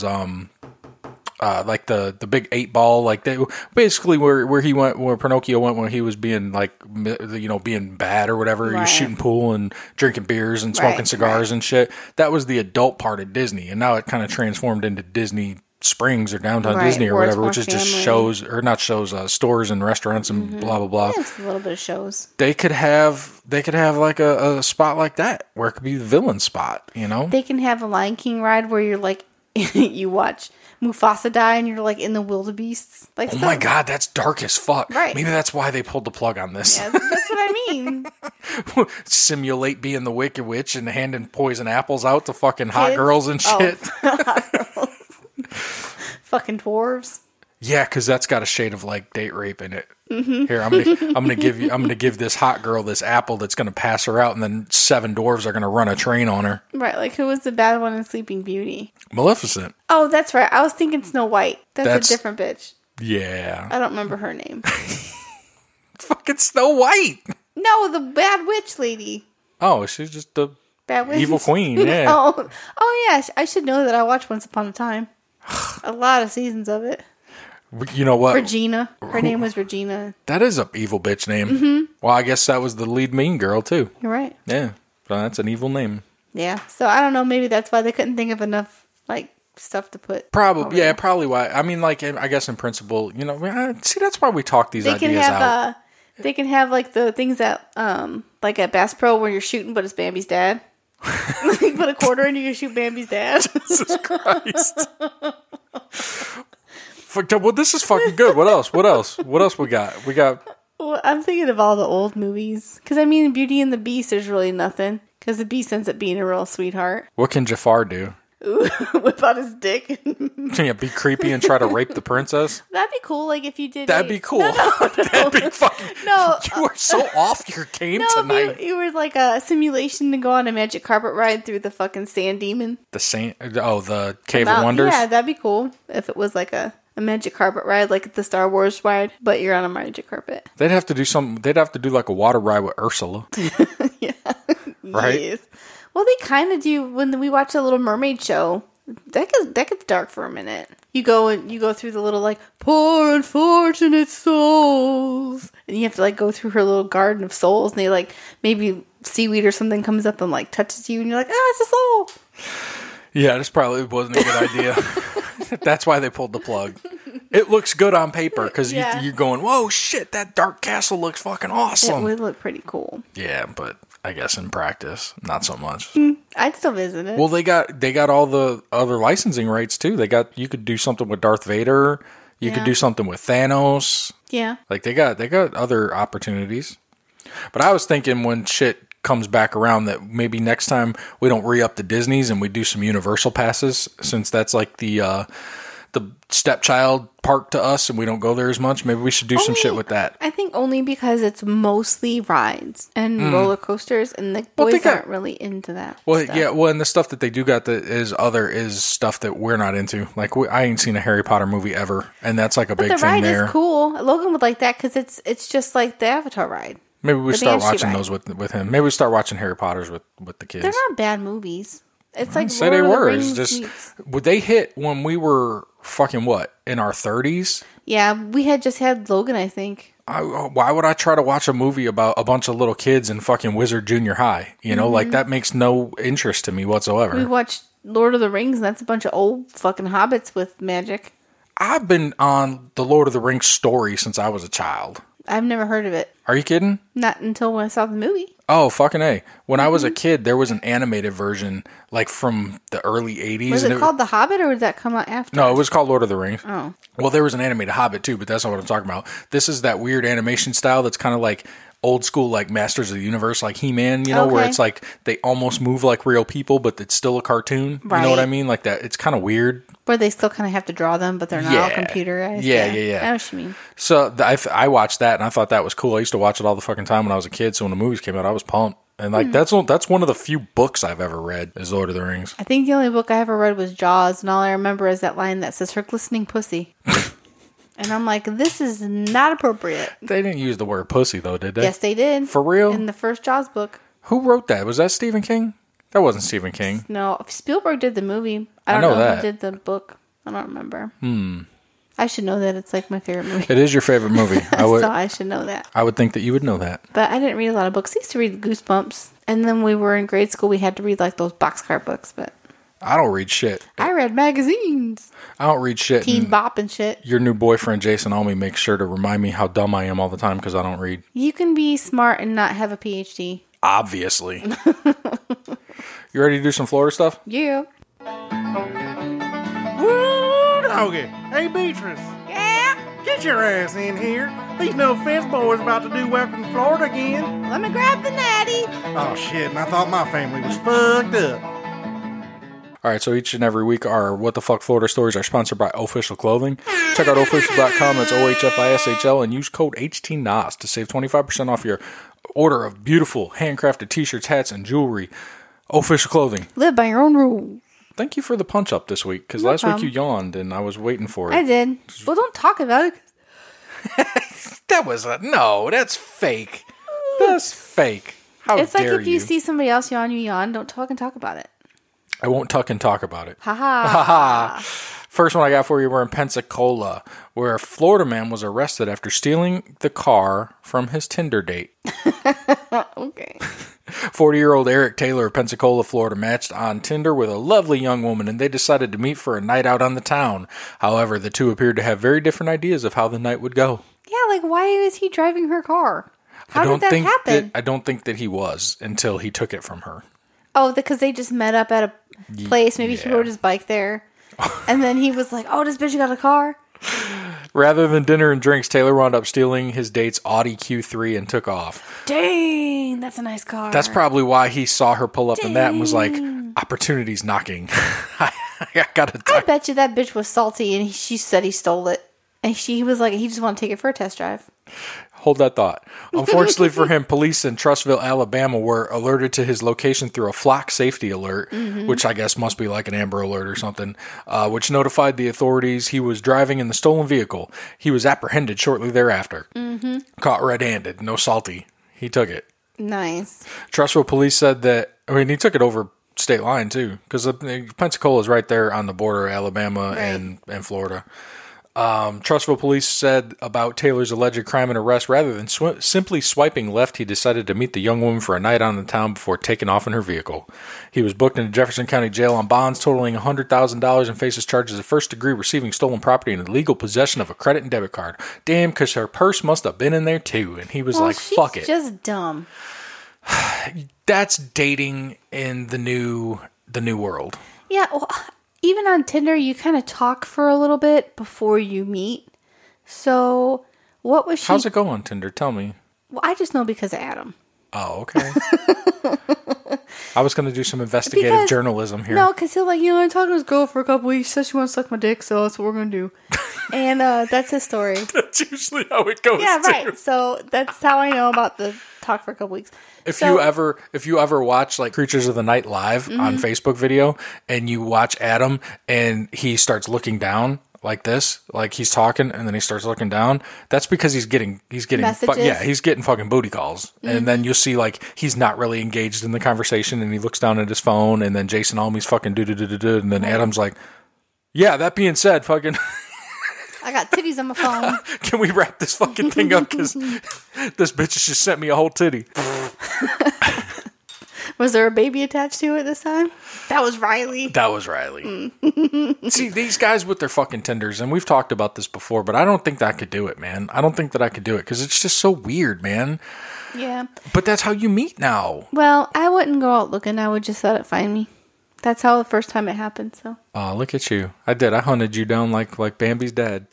like the big 8-ball, like they basically where he went, where Pinocchio went when he was being like, you know, being bad or whatever. He was shooting pool and drinking beers and smoking cigars and shit. That was the adult part of Disney, and now it kind of transformed into Disney Springs or downtown Disney or whatever, which is just shows or not shows, stores and restaurants and blah blah blah. Yeah, it's a little bit of shows. They could have like a spot like that where it could be the villain spot. You know, they can have a Lion King ride where you're like you watch Mufasa die and you're like in the wildebeests. Like, oh my god, that's dark as fuck. Right? Maybe that's why they pulled the plug on this. Yeah, that's what I mean. Simulate being the Wicked Witch and handing poison apples out to fucking hot girls and shit. Hot girls. Fucking dwarves. Yeah, because that's got a shade of like date rape in it. Here, I'm gonna give this hot girl this apple that's gonna pass her out, and then 7 dwarves are gonna run a train on her. Right, like who was the bad one in Sleeping Beauty? Maleficent. Oh, that's right. I was thinking Snow White. That's a different bitch. Yeah, I don't remember her name. Fucking Snow White. No, the bad witch lady. Oh, she's just the bad witch. Evil queen. Yeah. oh yeah. I should know that. I watched Once Upon a Time. A lot of seasons of it. You know what? Regina. Her name was Regina. That is an evil bitch name. Well, I guess that was the lead mean girl, too. You're right. Yeah. So that's an evil name. Yeah. So I don't know. Maybe that's why they couldn't think of enough, like, stuff to put. Probably, yeah, probably why. I mean, like, I guess in principle, see, that's why we talk these ideas out. They can have like the things that, like at Bass Pro where you're shooting, but it's Bambi's dad. You put a quarter in, you can shoot Bambi's dad. Jesus Christ. Well, this is fucking good. What else? What else we got? Well, I'm thinking of all the old movies. Because, I mean, Beauty and the Beast, there's really nothing. Because the Beast ends up being a real sweetheart. What can Jafar do? Ooh, whip out his dick. Can you be creepy and try to rape the princess? That'd be cool, like, if you did... That'd be cool. No. That'd be fucking... No. You are so off your game tonight. If you were like a simulation to go on a magic carpet ride through the fucking sand demon. The Cave of Wonders? Yeah, that'd be cool. If it was like a magic carpet ride, like the Star Wars ride, but you're on a magic carpet. They'd have to do something. They'd have to do like a water ride with Ursula. Yeah. Right? Yes. Well, they kind of do when we watch the Little Mermaid show. That gets dark for a minute. You go through the little like poor unfortunate souls, and you have to like go through her little garden of souls, and they like maybe seaweed or something comes up and like touches you, and you're like, it's a soul. Yeah, this probably wasn't a good idea. That's why they pulled the plug. It looks good on paper because you're going, whoa, shit, that dark castle looks fucking awesome. It would look pretty cool. Yeah, but I guess in practice, not so much. I'd still visit it. Well, they got all the other licensing rights too. You could do something with Darth Vader. You could do something with Thanos. Yeah. Like they got other opportunities. But I was thinking when shit comes back around that maybe next time we don't re-up the Disneys and we do some Universal passes, since that's like the stepchild park to us and we don't go there as much. Maybe we should do some shit with that. I think only because it's mostly rides and roller coasters, and the boys aren't really into that. Well, stuff. yeah, well, and the stuff that they do got that is stuff that we're not into. Like I ain't seen a Harry Potter movie ever, and that's like a big the thing ride there. is cool. Logan would like that because it's just like the Avatar ride. Maybe we start Banshee watching ride. those with him. Maybe we start watching Harry Potters with the kids. They're not bad movies. It's like say Lord they of the were. Rings It's just meets- would they hit when we were fucking what in our 30s? Yeah, we had just had Logan, I think. Why would I try to watch a movie about a bunch of little kids in fucking Wizard Junior High? Like that makes no interest to me whatsoever. We watched Lord of the Rings, and that's a bunch of old fucking hobbits with magic. I've been on the Lord of the Rings story since I was a child. I've never heard of it. Are you kidding? Not until when I saw the movie. Oh, fucking A. When I was a kid, there was an animated version, like from the early 80s. Was it called The Hobbit, or did that come out after? No, it was called Lord of the Rings. Oh. Well, there was an animated Hobbit too, but that's not what I'm talking about. This is that weird animation style that's kind of like old school, like Masters of the Universe, like He-Man, where Okay. it's like they almost move like real people, but it's still a cartoon. You know what I Right. mean? Like that. It's kind of weird. Where they still kind of have to draw them, but they're not all computerized. Yeah. I know what you mean. So I watched that and I thought that was cool. I used to watch it all the fucking time when I was a kid. So when the movies came out, I was pumped. And like that's one of the few books I've ever read is Lord of the Rings. I think the only book I ever read was Jaws, and all I remember is that line that says "her glistening pussy," and I'm like, "This is not appropriate." They didn't use the word pussy though, did they? Yes, they did. For real? In the first Jaws book. Who wrote that? Was that Stephen King? That wasn't Stephen King. No, Spielberg did the movie. I I don't know know that. who did the book. I don't remember. I should know that. It's like my favorite movie. It is your favorite movie. So I should know that. I would think that you would know that. But I didn't read a lot of books. I used to read Goosebumps. And then we were in grade school, we had to read like those boxcar books. But I don't read shit. I read magazines. I don't read shit. Teen and Bop and shit. your new boyfriend, Jason Almy, makes sure to remind me how dumb I am all the time because I don't read. You can be smart and not have a PhD. Obviously. You ready to do some Florida stuff? Yeah. Woo, doggy. Hey, Beatrice. Yeah. Get your ass in here. These no offense boys about to do Welcome to Florida again. Let me grab the natty. Oh, shit, and I thought my family was fucked up. All right, so each and every week our What the Fuck Florida stories are sponsored by Official Clothing. Check out official.com, that's OHFISHL, and use code HTNOS to save 25% off your order of beautiful handcrafted t-shirts, hats, and jewelry. Official Clothing. Live by your own rules. Thank you for the punch up this week, because last week you yawned and I was waiting for it. I did. Well, don't talk about it. That's fake. That's fake. How It's like dare if you see somebody else yawn, you yawn. Don't talk about it. I won't tuck and talk about it. Ha ha. First one I got for you, we're in Pensacola, where a Florida man was arrested after stealing the car from his Tinder date. Okay. 40-year-old Eric Taylor of Pensacola, Florida, matched on Tinder with a lovely young woman, and they decided to meet for a night out on the town. However, the two appeared to have very different ideas of how the night would go. Yeah, like, why is he driving her car? How did that happen? I don't think that he was until he took it from her. Oh, because they just met up at a place. Maybe he rode his bike there. And then he was like, oh, this bitch got a car? Rather than dinner and drinks, Taylor wound up stealing his date's Audi Q3 and took off. Dang, that's a nice car. That's probably why he saw her pull up in that and was like, opportunity's knocking. I gotta I bet you that bitch was salty and she said he stole it. And she was like, he just wanted to take it for a test drive. Hold that thought. Unfortunately for him, police in Trussville, Alabama were alerted to his location through a flock safety alert, which I guess must be like an Amber Alert or something, which notified the authorities he was driving in the stolen vehicle. He was apprehended shortly thereafter. Caught red-handed. No salty. He took it. Nice. Trussville police said that, he took it over state line too, because Pensacola is right there on the border of Alabama and Florida. Trussville police said about Taylor's alleged crime and arrest, rather than simply swiping left, he decided to meet the young woman for a night on the town before taking off in her vehicle. He was booked into Jefferson County Jail on bonds totaling $100,000 and faces charges of first degree receiving stolen property and illegal possession of a credit and debit card. Damn, because her purse must have been in there too. And he was like, fuck it. Just dumb. That's dating in the new world. Yeah, well, even on Tinder, you kind of talk for a little bit before you meet. So, what was she... How's it go on Tinder? Tell me. Well, I just know because of Adam. Oh, okay. I was going to do some investigative journalism here. No, because he'll I'm talking to his girl for a couple weeks. She says she wants to suck my dick, so that's what we're going to do. And that's his story. That's usually how it goes, yeah, too. right. So, that's how I know about the talk for a couple weeks. If you ever watch like Creatures of the Night live on Facebook video and you watch Adam and he starts looking down like this, like he's talking and then he starts looking down, that's because he's getting messages? He's getting fucking booty calls. And then you'll see like he's not really engaged in the conversation and he looks down at his phone and then Jason Almey's fucking do and then Adam's like, yeah, that being said, fucking I got titties on my phone. Can we wrap this fucking thing up? Because this bitch has just sent me a whole titty. Was there a baby attached to it this time? That was Riley. See, these guys with their fucking Tinders, and we've talked about this before, but I don't think that I could do it, man. I don't think that I could do it because it's just so weird, man. Yeah. But that's how you meet now. Well, I wouldn't go out looking. I would just let it find me. That's how the first time it happened, so. Oh, look at you. I did. I hunted you down like Bambi's dad.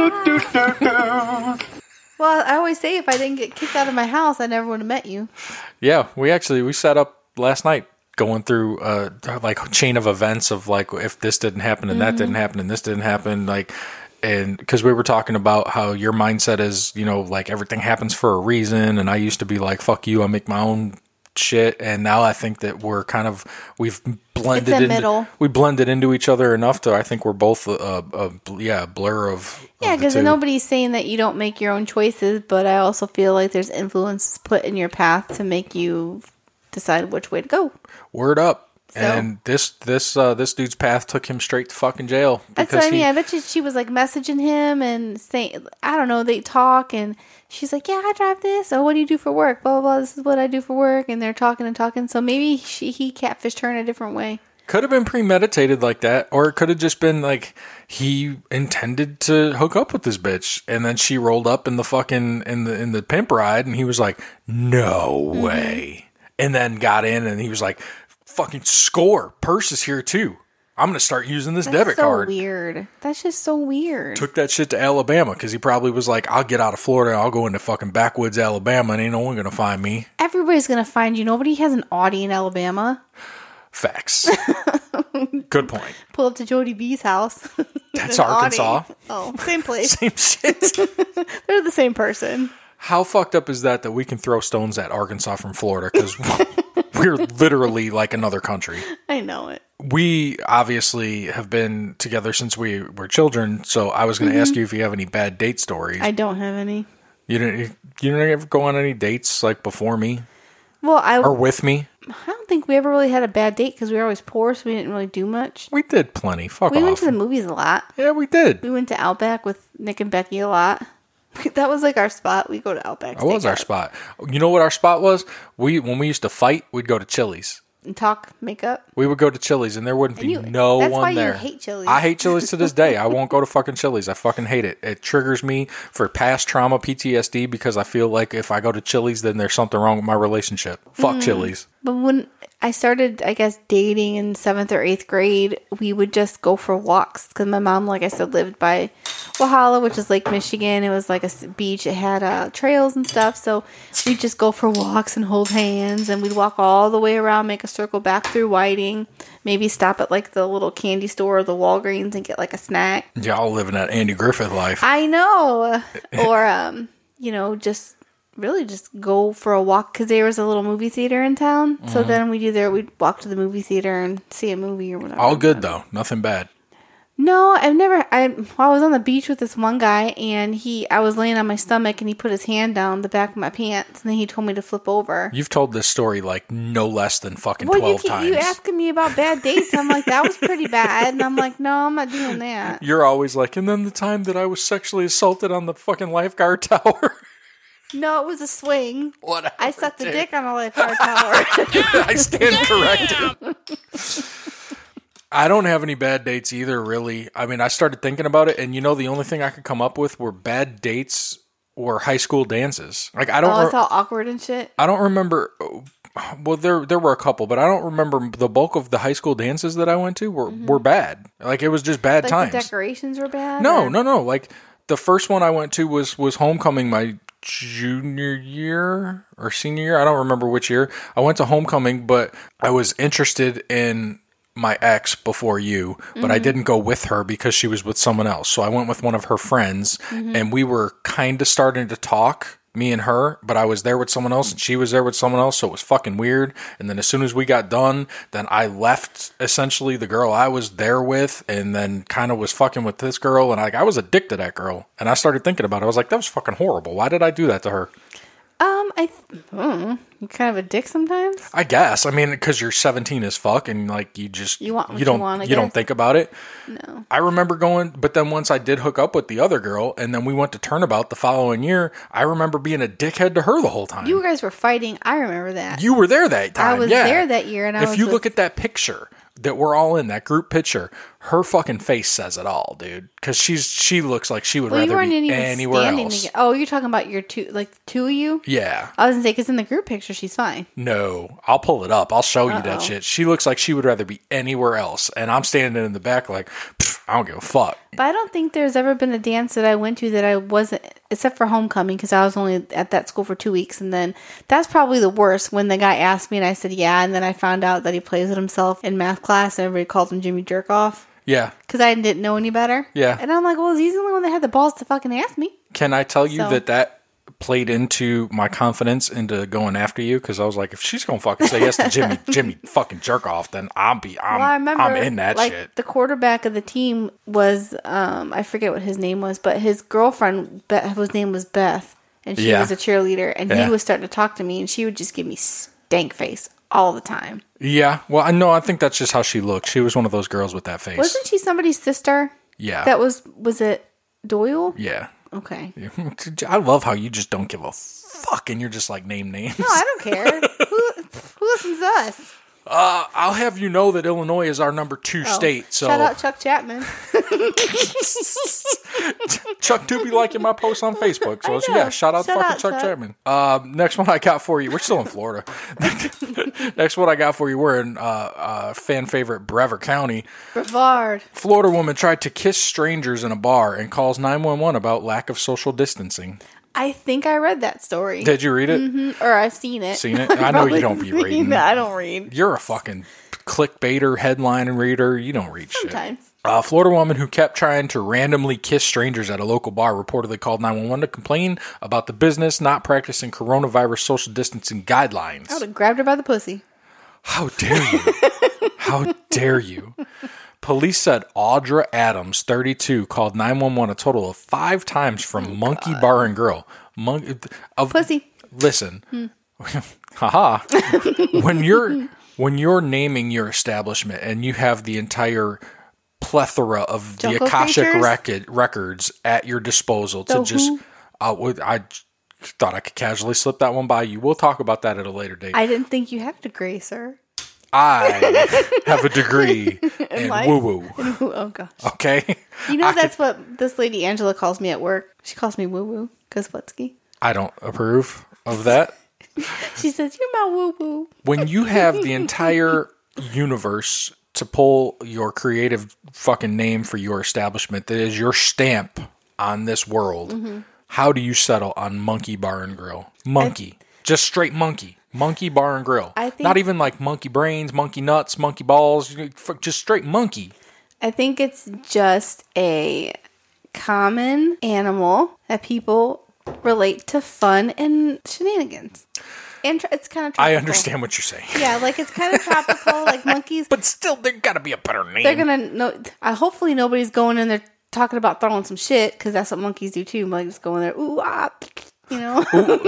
Well, I always say if I didn't get kicked out of my house, I never would have met you. Yeah, we set up last night going through like chain of events of like if this didn't happen and that didn't happen and this didn't happen, like, and because we were talking about how your mindset is, like everything happens for a reason, and I used to be like, fuck you, I make my own shit, and now I think that we've blended into each other enough to I think we're both a blur of because nobody's saying that you don't make your own choices, but I also feel like there's influence put in your path to make you decide which way to go. Word up. So, and this dude's path took him straight to fucking jail. That's what I mean. I bet you she was like messaging him and saying, I don't know, they talk and she's like, yeah, I drive this. Oh, what do you do for work? Blah, blah, blah. This is what I do for work. And they're talking and talking. So maybe he catfished her in a different way. Could have been premeditated like that, or it could have just been like he intended to hook up with this bitch, and then she rolled up in the fucking in the pimp ride, and he was like, "No way," and then got in, and he was like, "Fucking score, purse is here too. I'm gonna start using this debit card." Weird. That's just so weird. Took that shit to Alabama because he probably was like, "I'll get out of Florida, I'll go into fucking backwoods Alabama, and ain't no one gonna find me." Everybody's gonna find you. Nobody has an Audi in Alabama. Facts. Good point. Pull up to Jody B's house. That's Arkansas. Audi. Oh, same place. Same shit. They're the same person. How fucked up is that we can throw stones at Arkansas from Florida? Because we're literally like another country. I know it. We obviously have been together since we were children, so I was going to ask you if you have any bad date stories. I don't have any. You didn't ever go on any dates like before me? Well, or with me? I don't think we ever really had a bad date because we were always poor, so we didn't really do much. We did plenty. Fuck off. We went to the movies a lot. Yeah, we did. We went to Outback with Nick and Becky a lot. That was like our spot. We go to Outback. That was our spot. You know what our spot was? When we used to fight, we'd go to Chili's. And talk, make up. We would go to Chili's and there wouldn't be that's one why there. You hate Chili's. I hate Chili's to this day. I won't go to fucking Chili's. I fucking hate it. It triggers me for past trauma PTSD because I feel like if I go to Chili's, then there's something wrong with my relationship. Fuck Chili's. But when I started, I guess, dating in 7th or 8th grade, we would just go for walks. Because my mom, like I said, lived by Walhalla, which is Lake Michigan. It was like a beach. It had trails and stuff. So we'd just go for walks and hold hands. And we'd walk all the way around, make a circle back through Whiting. Maybe stop at like the little candy store or the Walgreens and get like a snack. Y'all living that Andy Griffith life. I know. Or, just really just go for a walk because there was a little movie theater in town. So then we'd walk to the movie theater and see a movie or whatever. All good though. Nothing bad. No, I was on the beach with this one guy and I was laying on my stomach and he put his hand down the back of my pants and then he told me to flip over. You've told this story like no less than fucking 12 times. You asking me about bad dates. I'm like, that was pretty bad. And I'm like, no, I'm not doing that. You're always like, and then the time that I was sexually assaulted on the fucking lifeguard tower. No, it was a swing. Whatever, I sucked dude. a dick on a lifeguard tower. I stand corrected. I don't have any bad dates either, really. I mean, I started thinking about it, and the only thing I could come up with were bad dates or high school dances. Like I don't. It's all awkward and shit. I don't remember. Well, there were a couple, but I don't remember the bulk of the high school dances that I went to were bad. Like it was just bad Like times. the decorations were bad? No. Like the first one I went to was homecoming my junior year or senior year. I don't remember which year. I went to homecoming, but I was interested in my ex before you, but I didn't go with her because she was with someone else. So I went with one of her friends and we were kind of starting to talk, me and her, but I was there with someone else and she was there with someone else. So it was fucking weird. And then as soon as we got done, then I left essentially the girl I was there with and then kind of was fucking with this girl. And I was addicted to that girl. And I started thinking about it. I was like, that was fucking horrible. Why did I do that to her? You're kind of a dick sometimes. I guess. I mean, because you're 17 as fuck, and like you don't think about it. No. I remember going, but then once I did hook up with the other girl, and then we went to Turnabout the following year. I remember being a dickhead to her the whole time. You guys were fighting. I remember that. You were there that time. I was there that year, and if you look at that picture that we're all in, that group picture, her fucking face says it all, dude. Because she looks like she would rather be anywhere else. Oh, you're talking about your two, like the two of you? Yeah. I was gonna say because in the group picture she's fine. No, I'll pull it up. I'll show you that shit. She looks like she would rather be anywhere else, and I'm standing in the back like, I don't give a fuck. But I don't think there's ever been a dance that I went to that I wasn't, except for homecoming, because I was only at that school for 2 weeks, and then that's probably the worst when the guy asked me and I said yeah, and then I found out that he plays with himself in math class and everybody calls him Jimmy Jerkoff. Yeah. Because I didn't know any better. Yeah. And I'm like, well, he's the only one that had the balls to fucking ask me. Can I tell you that played into my confidence into going after you? Because I was like, if she's gonna fucking say yes to Jimmy fucking Jerkoff, then I'm in that shit. The quarterback of the team was I forget what his name was, but his girlfriend, his name was Beth, and she was a cheerleader, and he was starting to talk to me, and she would just give me stank face all the time. Yeah, well, I think that's just how she looked. She was one of those girls with that face. Wasn't she somebody's sister? Yeah. That was it Doyle? Yeah. Okay. I love how you just don't give a fuck and you're just like, name names. No, I don't care. Who listens to us? I'll have you know that Illinois is our number 2 state. So shout out Chuck Chapman. Chuck do be liking my posts on Facebook. So yeah, shout out Chuck Chapman. Next one I got for you. We're still in Florida. Next one I got for you. We're in fan favorite Brevard County. Brevard. Florida woman tried to kiss strangers in a bar and calls 911 about lack of social distancing. I think I read that story. Did you read it? Mm-hmm. Or I've seen it. Seen it? I know you don't be reading. I don't read. You're a fucking clickbaiter, headline reader. You don't read Sometimes. shit. A Florida woman who kept trying to randomly kiss strangers at a local bar reportedly called 911 to complain about the business not practicing coronavirus social distancing guidelines. I would have grabbed her by the pussy. How dare you? How dare you? Police said Audra Adams, 32, called 911 a total of 5 times from Monkey Bar and Grill. Pussy. Listen. Haha. When you're naming your establishment and you have the entire plethora of Jungle the Akashic creatures? records at your disposal to I thought I could casually slip that one by you. We'll talk about that at a later date. I didn't think you had a degree, sir. I have a degree in life? woo-woo. Oh, gosh. Okay? You know, that's what this lady Angela calls me at work. She calls me woo-woo, Kozletsky. I don't approve of that. She says, you're my woo-woo. When you have the entire universe to pull your creative fucking name for your establishment that is your stamp on this world, how do you settle on Monkey Bar and Grill? Monkey. Just straight monkey. Monkey Bar and Grill. I think- Not even like monkey brains, monkey nuts, monkey balls. Just straight monkey. I think it's just a common animal that people relate to fun and shenanigans. And it's kind of tropical. I understand what you're saying. Yeah, like it's kind of tropical, like monkeys. But still, there gotta be a better name. They're gonna know. Hopefully, nobody's going in there talking about throwing some shit because that's what monkeys do too. Like just go in there, ooh ah, you know.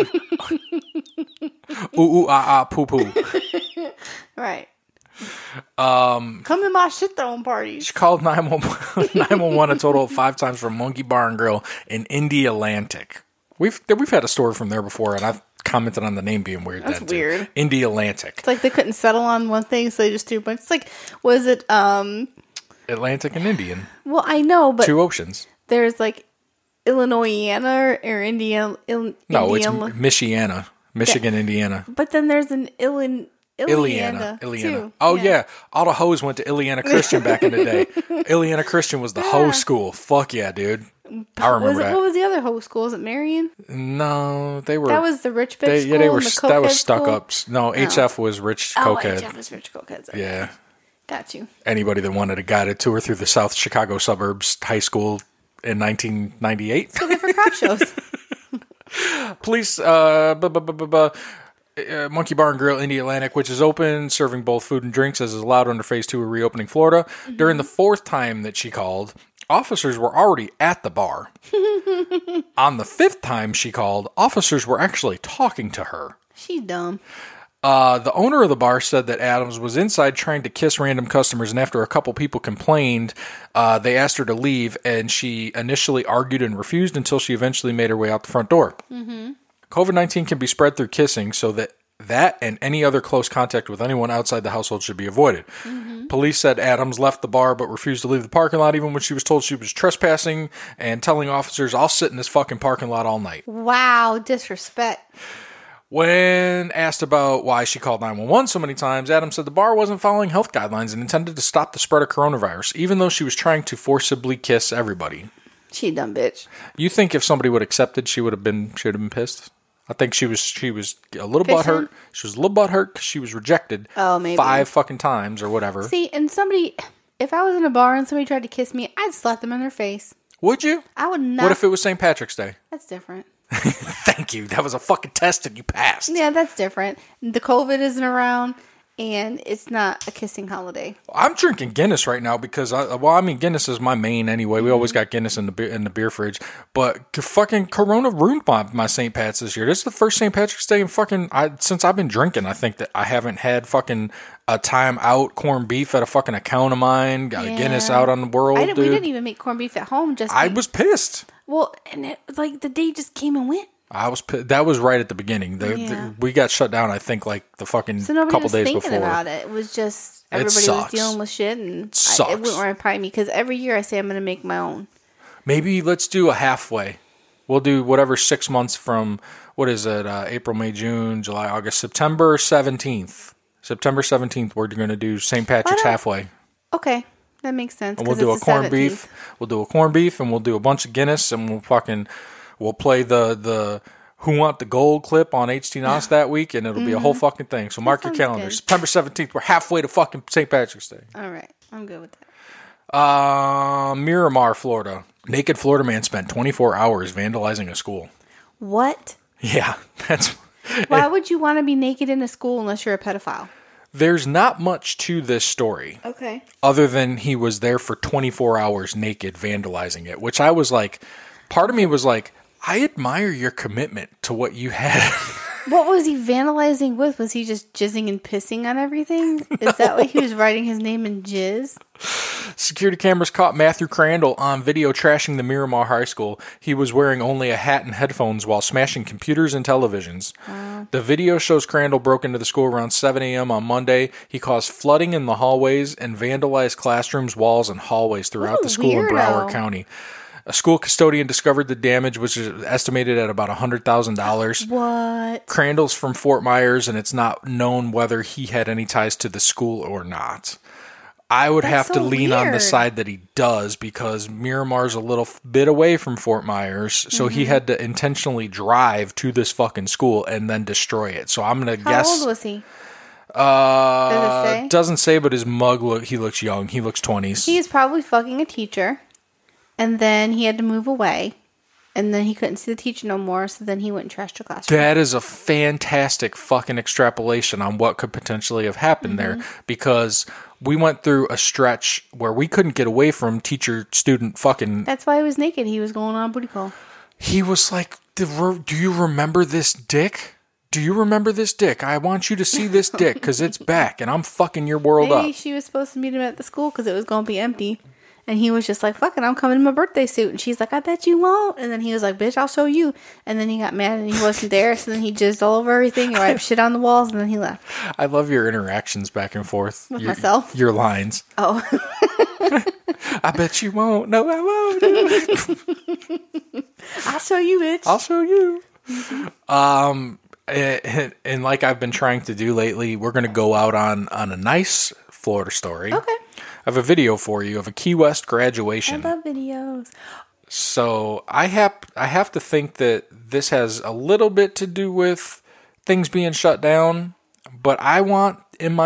Ooh, ah, poo, poo. Right. Come to my shit throwing parties. She called 911 a total of 5 times for Monkey Bar and Grill in Indy Atlantic. We've had a story from there before, and I've commented on the name being weird. That's weird. Indy Atlantic. It's like they couldn't settle on one thing, so they just threw a bunch. It's like, was it? Atlantic and Indian. Well, I know, but 2 oceans. there's like Illinoisiana or Indiana. No, it's Michiana. Michigan, Indiana. But then there's an Ileana. Too. Oh, yeah. All the hoes went to Ileana Christian back in the day. Ileana Christian was the hoe school. Fuck yeah, dude. I remember that. What was the other hoe school? Was it Marion? No, they were. That was the rich bitch school. Yeah, and the that was cokehead stuck school? ups. No, HF was rich cokehead. HF was rich cokeheads. Okay. Yeah. Got you. Anybody that wanted a guided tour through the South Chicago suburbs high school in 1998. So different crop shows. Police, Monkey Bar and Grill, Indy Atlantic, which is open, serving both food and drinks, as is allowed under Phase 2 of reopening Florida. Mm-hmm. During the 4th time that she called, officers were already at the bar. On the 5th time she called, officers were actually talking to her. She's dumb. The owner of the bar said that Adams was inside trying to kiss random customers, and after a couple people complained, they asked her to leave, and she initially argued and refused until she eventually made her way out the front door. Mm-hmm. COVID-19 can be spread through kissing, so that and any other close contact with anyone outside the household should be avoided. Mm-hmm. Police said Adams left the bar but refused to leave the parking lot even when she was told she was trespassing and telling officers, I'll sit in this fucking parking lot all night. Wow, disrespect. When asked about why she called 911 so many times, Adams said the bar wasn't following health guidelines and intended to stop the spread of coronavirus, even though she was trying to forcibly kiss everybody. She a dumb bitch. You think if somebody would have accepted, she would have been pissed? I think she was a little butthurt. She was a little butthurt because she was rejected 5 fucking times or whatever. See, and if I was in a bar and somebody tried to kiss me, I'd slap them in their face. Would you? I would not. What if it was St. Patrick's Day? That's different. Thank you. That was a fucking test and you passed. Yeah, that's different. The COVID isn't around, and it's not a kissing holiday. I'm drinking Guinness right now because, Guinness is my main anyway. We always got Guinness in the beer fridge. But fucking Corona ruined my St. Pat's this year. This is the first St. Patrick's Day since I've been drinking. I think that I haven't had fucking a time out corned beef at a fucking account of mine. Got a Guinness out on the world, dude. We didn't even make corned beef at home. I was pissed. Well, and the day just came and went. That was right at the beginning. We got shut down, I think, like the fucking couple days before. So nobody was thinking about it. It was just everybody was dealing with shit, and it went right by me. Because every year I say I'm going to make my own. Maybe let's do a halfway. We'll do whatever 6 months from, what is it, April, May, June, July, August, September 17th. September 17th, we're going to do St. Patrick's halfway. Okay. That makes sense. And we'll do a corned beef. We'll do a corned beef, and we'll do a bunch of Guinness, and we'll play the Who Want the Gold clip on HT that week, and it'll be a whole fucking thing. So mark your calendar. September 17th, we're halfway to fucking St. Patrick's Day. All right. I'm good with that. Miramar, Florida. Naked Florida man spent 24 hours vandalizing a school. What? Yeah. Why would you want to be naked in a school unless you're a pedophile? There's not much to this story. Okay. Other than he was there for 24 hours naked vandalizing it, which I was like, part of me was like, I admire your commitment to what you had. What was he vandalizing with? Was he just jizzing and pissing on everything? Is that why he was writing his name in jizz? Security cameras caught Matthew Crandall on video trashing the Miramar High School. He was wearing only a hat and headphones while smashing computers and televisions. The video shows Crandall broke into the school around 7 a.m. on Monday. He caused flooding in the hallways and vandalized classrooms, walls, and hallways throughout the school in Broward County. A school custodian discovered the damage, which is estimated at about $100,000. What? Crandall's from Fort Myers, and it's not known whether he had any ties to the school or not. I would have to lean on the side that he does, because Miramar's a little bit away from Fort Myers, so he had to intentionally drive to this fucking school and then destroy it. So I'm going to guess... How old was he? Does it say? Doesn't say, but his mug, he looks young. He looks 20s. He's probably fucking a teacher. And then he had to move away. And then he couldn't see the teacher no more, so then he went and trashed the classroom. That is a fantastic fucking extrapolation on what could potentially have happened there, because we went through a stretch where we couldn't get away from teacher-student fucking... That's why he was naked. He was going on a booty call. He was like, do you remember this dick? Do you remember this dick? I want you to see this dick, because it's back, and I'm fucking your world up. Maybe she was supposed to meet him at the school because it was going to be empty. And he was just like, fuck it, I'm coming in my birthday suit. And she's like, I bet you won't. And then he was like, bitch, I'll show you. And then he got mad and he wasn't there. So then he jizzed all over everything and wiped shit on the walls. And then he left. I love your interactions back and forth. With myself? Your lines. Oh. I bet you won't. No, I won't. I'll show you, bitch. I'll show you. And like I've been trying to do lately, we're going to go out on a nice Florida story. Okay. I have a video for you of a Key West graduation. I love videos. So I have to think that this has a little bit to do with things being shut down, but I want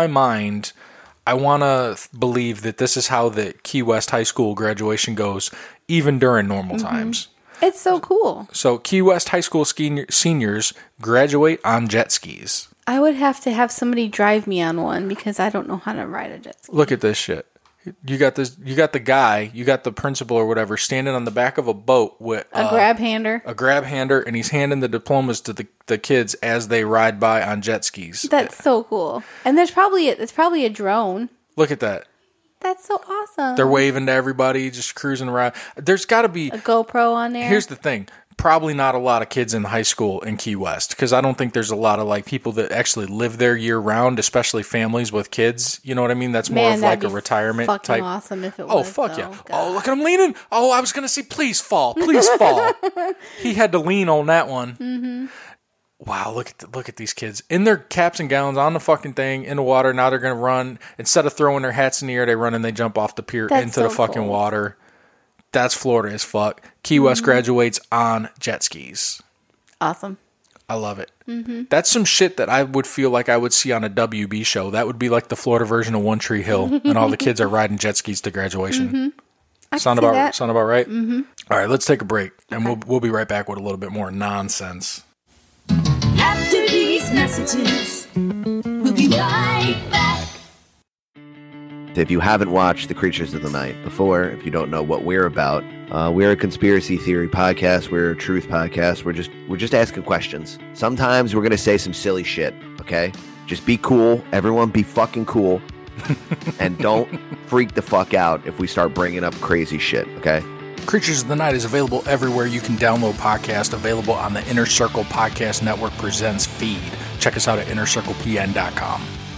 to believe that this is how the Key West High School graduation goes, even during normal times. It's so cool. So Key West High School seniors graduate on jet skis. I would have to have somebody drive me on one because I don't know how to ride a jet ski. Look at this shit. You got the principal or whatever standing on the back of a boat with a grab hander. And he's handing the diplomas to the kids as they ride by on jet skis. That's so cool. And it's probably a drone. Look at that. That's so awesome. They're waving to everybody, just cruising around. There's got to be a GoPro on there. Here's the thing. Probably not a lot of kids in high school in Key West, because I don't think there's a lot of like people that actually live there year round, especially families with kids. You know what I mean? That's more of like a retirement type. Awesome if it was. Oh fuck yeah! God. Oh, look at him leaning. Oh, I was gonna say, please fall, He had to lean on that one. Mm-hmm. Wow, look at these kids in their caps and gowns on the fucking thing in the water. Now they're gonna run. Instead of throwing their hats in the air, they run and they jump off the pier into the fucking water. That's Florida as fuck. Key West graduates on jet skis. Awesome. I love it. Mm-hmm. That's some shit that I would feel like I would see on a WB show. That would be like the Florida version of One Tree Hill, and all the kids are riding jet skis to graduation. Mm-hmm. Sound about right? Mm-hmm. All right, let's take a break, and we'll be right back with a little bit more nonsense. After these messages, we'll be right back. If you haven't watched The Creatures of the Night before, if you don't know what we're about, we're a conspiracy theory podcast. We're a truth podcast. We're just asking questions. Sometimes we're going to say some silly shit, okay? Just be cool. Everyone be fucking cool. And don't freak the fuck out if we start bringing up crazy shit, okay? Creatures of the Night is available everywhere you can download podcasts, available on the Inner Circle Podcast Network Presents feed. Check us out at innercirclepn.com.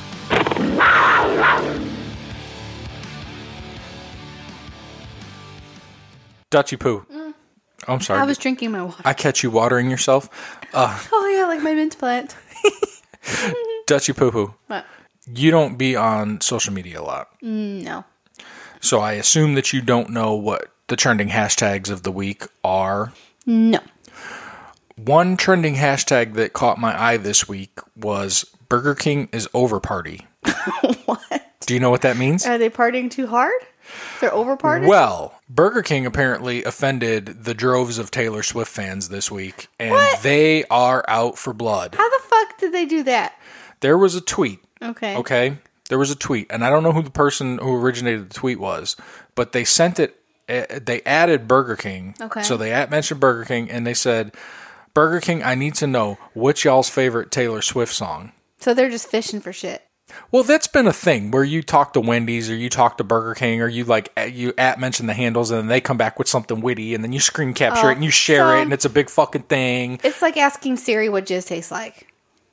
Dutchy poo. Oh, I'm sorry. I was drinking my water. I catch you watering yourself. Oh yeah, like my mint plant. Dutchy poo poo. What? You don't be on social media a lot. No. So I assume that you don't know what the trending hashtags of the week are. No. One trending hashtag that caught my eye this week was Burger King is over party. What? Do you know what that means? Are they partying too hard? They're over partying? Well, Burger King apparently offended the droves of Taylor Swift fans this week, and they are out for blood. How the fuck did they do that? There was a tweet. Okay. There was a tweet, and I don't know who the person who originated the tweet was, but they sent it, they added Burger King. Okay. So they mentioned Burger King, and they said, Burger King, I need to know, what's y'all's favorite Taylor Swift song? So they're just fishing for shit. Well, that's been a thing where you talk to Wendy's or you talk to Burger King or you mention the handles and then they come back with something witty and then you screen capture it and you share it and it's a big fucking thing. It's like asking Siri what jizz tastes like.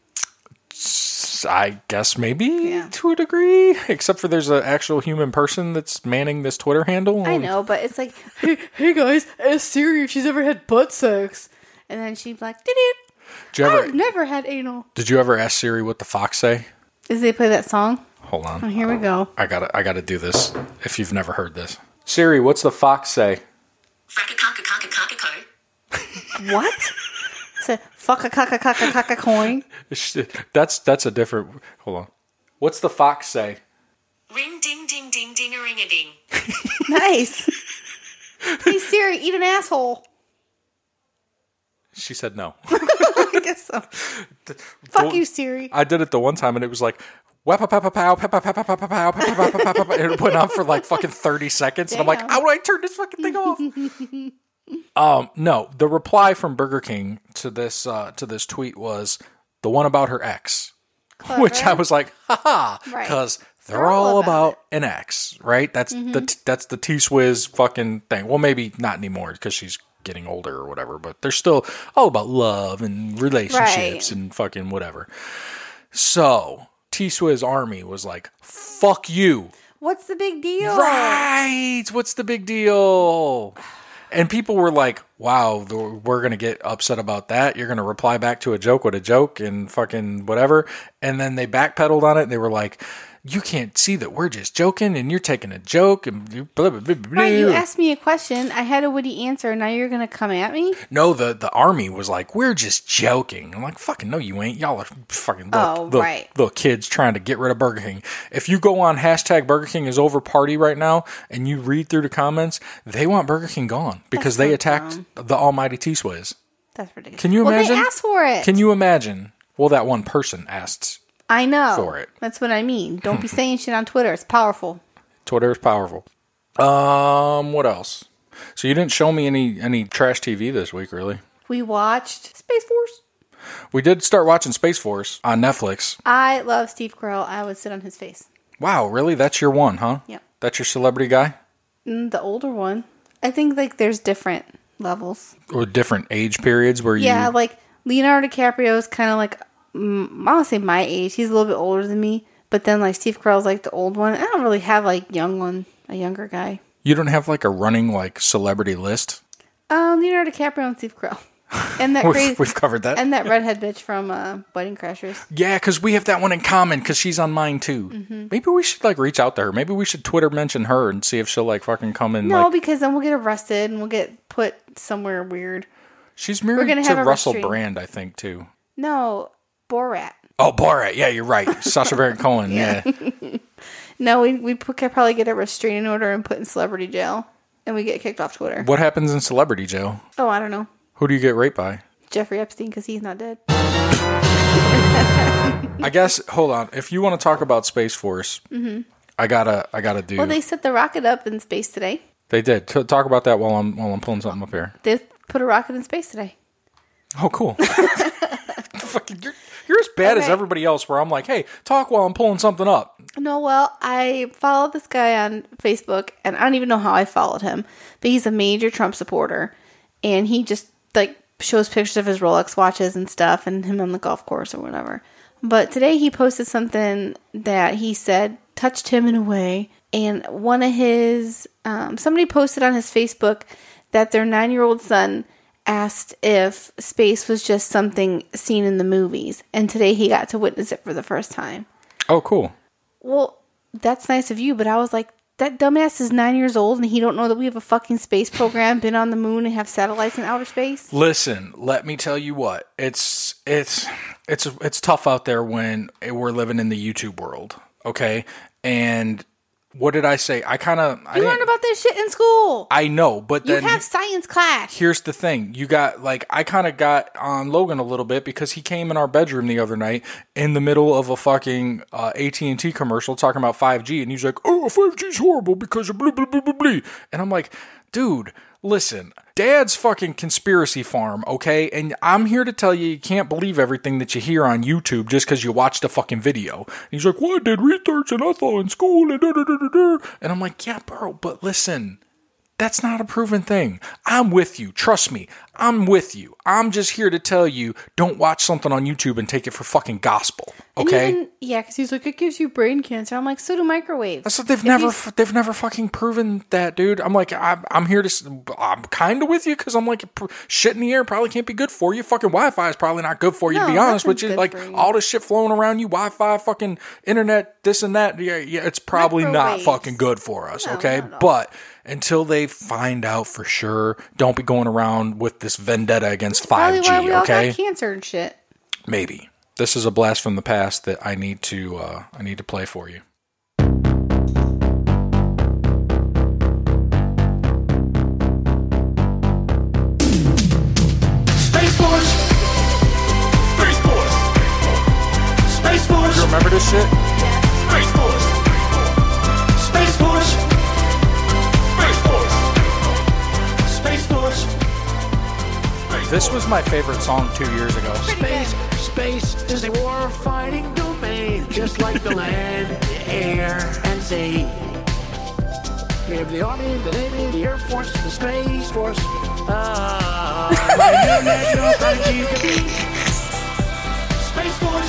I guess maybe to a degree, except for there's an actual human person that's manning this Twitter handle. I know, but it's like, hey guys, ask Siri if she's ever had butt sex. And then she'd be like, I've never had anal. Did you ever ask Siri what the fox say? Does they play that song? Hold on. Oh, here we go. I gotta do this if you've never heard this. Siri, what's the fox say? What? Say, fuck a coin. That's a different. Hold on. What's the fox say? Ring ding ding ding ding a ring a ding. Nice. Hey Siri, eat an asshole. She said no. I guess so. Fuck you, Siri. I did it the one time and it was like, wappa papa pow, papa papa papa pow, papa papa papa, and it went on for like fucking 30 seconds. And I'm like, how do I turn this fucking thing off? No, the reply from Burger King to this tweet was the one about her ex. Clever. Which I was like, haha, because they're all about an ex, right? That's that's the T-Swizz fucking thing. Well, maybe not anymore because she's getting older or whatever, but they're still all about love and relationships and fucking whatever. So T-Swizz Army was like, fuck you. What's the big deal? Right. What's the big deal? And people were like, wow, we're going to get upset about that. You're going to reply back to a joke with a joke and fucking whatever. And then they backpedaled on it and they were like, you can't see that we're just joking and you're taking a joke and blah, blah, blah, blah. Right, you asked me a question. I had a witty answer and now you're going to come at me? No, the army was like, we're just joking. I'm like, fucking no, you ain't. Y'all are fucking the kids trying to get rid of Burger King. If you go on hashtag Burger King is over party right now and you read through the comments, they want Burger King gone because they attacked the almighty T-Swizz. That's ridiculous. Can you imagine? Well, they asked for it. Can you imagine? Well, that one person asked. I know. For it. That's what I mean. Don't be saying shit on Twitter. It's powerful. Twitter is powerful. What else? So you didn't show me any trash TV this week, really? We watched Space Force. We did start watching Space Force on Netflix. I love Steve Carell. I would sit on his face. Wow, really? That's your one, huh? Yeah. That's your celebrity guy? The older one. I think like there's different levels. Or different age periods where you... Yeah, like Leonardo DiCaprio is kind of like... I want to say my age. He's a little bit older than me. But then, like, Steve Carell's, like, the old one. I don't really have, like, a younger guy. You don't have, like, a running, like, celebrity list? Leonardo DiCaprio and Steve Carell. And that we've covered that. And that redhead bitch from Wedding Crashers. Yeah, because we have that one in common, because she's on mine, too. Mm-hmm. Maybe we should, like, reach out to her. Maybe we should Twitter mention her and see if she'll, like, fucking come in, No, because then we'll get arrested and we'll get put somewhere weird. She's married to Russell Brand, I think, too. No, Borat. Oh, Borat. Yeah, you're right. Sacha Baron Cohen. Yeah. No, we could probably get a restraining order and put in celebrity jail. And we get kicked off Twitter. What happens in celebrity jail? Oh, I don't know. Who do you get raped by? Jeffrey Epstein, because he's not dead. I guess, hold on. If you want to talk about Space Force, I gotta do... Well, they set the rocket up in space today. They did. Talk about that while I'm pulling something up here. They put a rocket in space today. Oh, cool. Fucking, you're as bad as everybody else where I'm like, hey, talk while I'm pulling something up. No, well, I followed this guy on Facebook, and I don't even know how I followed him, but he's a major Trump supporter, and he just, like, shows pictures of his Rolex watches and stuff, and him on the golf course or whatever. But today he posted something that he said touched him in a way, and one of his, somebody posted on his Facebook that their 9-year-old son asked if space was just something seen in the movies. And today he got to witness it for the first time. Oh, cool. Well, that's nice of you, but I was like, that dumbass is 9 years old and he don't know that we have a fucking space program, been on the moon and have satellites in outer space? Listen, let me tell you what. It's tough out there when we're living in the YouTube world, okay? And... what did I say? You learned about this shit in school. I know, but then... you have science class. Here's the thing. You got, like, I kind of got on Logan a little bit because he came in our bedroom the other night in the middle of a fucking AT&T commercial talking about 5G. And he's like, oh, 5G's horrible because of blah, blah, blah, blah, blah. And I'm like, dude, listen, Dad's fucking conspiracy farm, okay? And I'm here to tell you can't believe everything that you hear on YouTube just because you watched a fucking video. And he's like, well, I did research and I thought in school and da-da-da-da-da. And I'm like, yeah, bro, but listen, that's not a proven thing. I'm with you. Trust me. I'm with you. I'm just here to tell you, don't watch something on YouTube and take it for fucking gospel. Okay? Because he's like, it gives you brain cancer. I'm like, so do microwaves. That's what they've never fucking proven that, dude. I'm like, I'm here to, I'm kind of with you because I'm like, shit in the air probably can't be good for you. Fucking Wi-Fi is probably not good for you, to be honest with you. Like, all this shit flowing around you, Wi-Fi, fucking internet, this and that. Yeah, it's probably not fucking good for us, okay? But until they find out for sure, don't be going around with this vendetta against 5G, probably why we all okay? got cancer and shit. Maybe. This is a blast from the past that I need to play for you. Space Force! Space Force! Space Force! You remember this shit? Space Force! Space Force! Space Force! Space Force! This was my favorite song 2 years ago. Space is a war-fighting domain, just like the land, the air, and sea. We have the Army, the Navy, the Air Force, the Space Force. National strategy you can be. Space Force,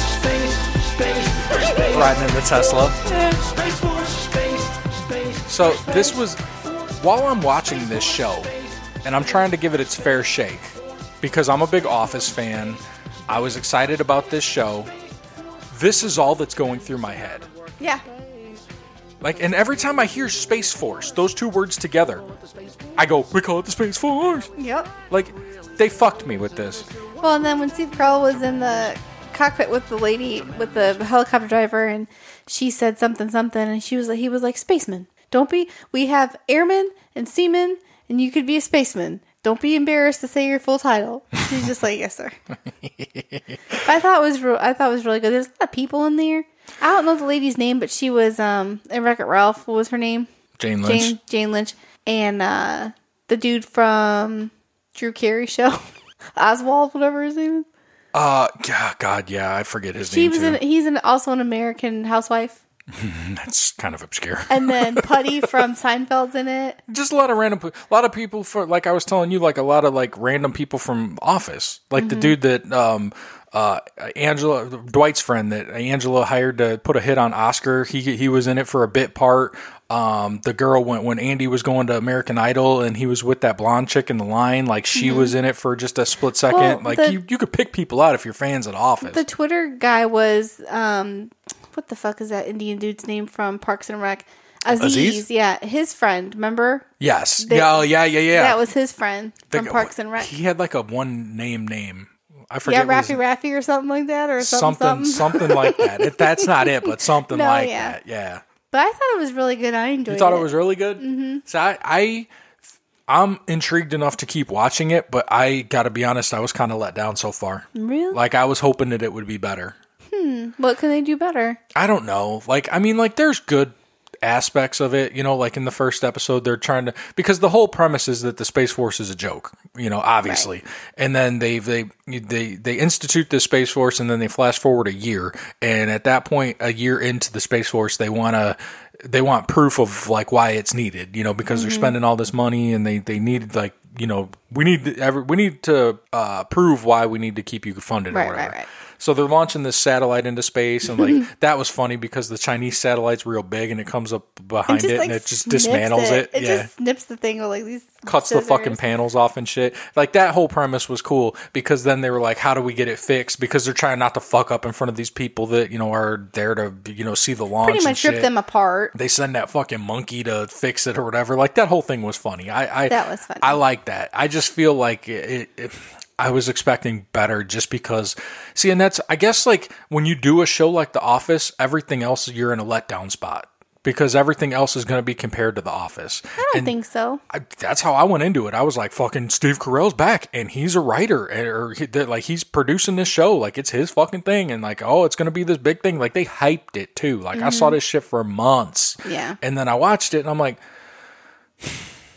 space. Riding in the Tesla. Space Force, space. So this was, while I'm watching this show, and I'm trying to give it its fair shake, because I'm a big Office fan, I was excited about this show. This is all that's going through my head. Yeah. Like, and every time I hear Space Force, those two words together, I go, we call it the Space Force. Yep. Like, they fucked me with this. Well, and then when Steve Carell was in the cockpit with the lady, with the helicopter driver, and she said something, and he was like, spaceman. Don't be, we have airmen and seamen, and you could be a spaceman. Don't be embarrassed to say your full title. She's just like, yes, sir. I thought it was really good. There's a lot of people in there. I don't know the lady's name, but she was in Wreck-It Ralph. What was her name? Jane Lynch. Jane Lynch. And the dude from Drew Carey show, Oswald, whatever his name is. God, yeah, I forget his name too. He's also an American Housewife. That's kind of obscure. And then Putty from Seinfeld's in it. Just a lot of people for, like I was telling you, like a lot of like random people from Office, like the dude that Angela, Dwight's friend that Angela hired to put a hit on Oscar. He was in it for a bit part. The girl when Andy was going to American Idol and he was with that blonde chick in the line, like she was in it for just a split second. Well, like you could pick people out if you're fans of Office. The Twitter guy was what the fuck is that Indian dude's name from Parks and Rec? Aziz? Yeah, his friend, remember? Yes. Yeah. That was his friend from Parks and Rec. He had like a one name. I forget. Yeah, Raffy or something like that, or something like that. That's not it, but something that. Yeah. But I thought it was really good. I enjoyed it. You thought it was really good? Mm-hmm. So I'm intrigued enough to keep watching it, but I got to be honest, I was kind of let down so far. Really? Like I was hoping that it would be better. What can they do better? I don't know. Like, I mean, like there's good aspects of it, like in the first episode they're trying to, because the whole premise is that the Space Force is a joke, obviously. Right. And then they institute the Space Force and then they flash forward a year, and at that point, a year into the Space Force, they want proof of like why it's needed, because they're spending all this money and they need like, we need to prove why we need to keep you funded or whatever. Right. So they're launching this satellite into space, and like that was funny because the Chinese satellite's real big, and it comes up behind it, and it just dismantles it. It just snips the thing with like these cuts scissors. The fucking panels off and shit. Like that whole premise was cool because then they were like, "How do we get it fixed?" Because they're trying not to fuck up in front of these people that are there to see the launch. Pretty much rip them apart. They send that fucking monkey to fix it or whatever. Like that whole thing was funny. That was funny. I like that. I just feel like it I was expecting better just because, and that's, I guess, like when you do a show like The Office, everything else, you're in a letdown spot because everything else is going to be compared to The Office. I don't think so. That's how I went into it. I was like, fucking Steve Carell's back and he's a writer or he's producing this show. Like it's his fucking thing. And like, oh, it's going to be this big thing. Like they hyped it too. Like I saw this shit for months. Yeah. And then I watched it and I'm like,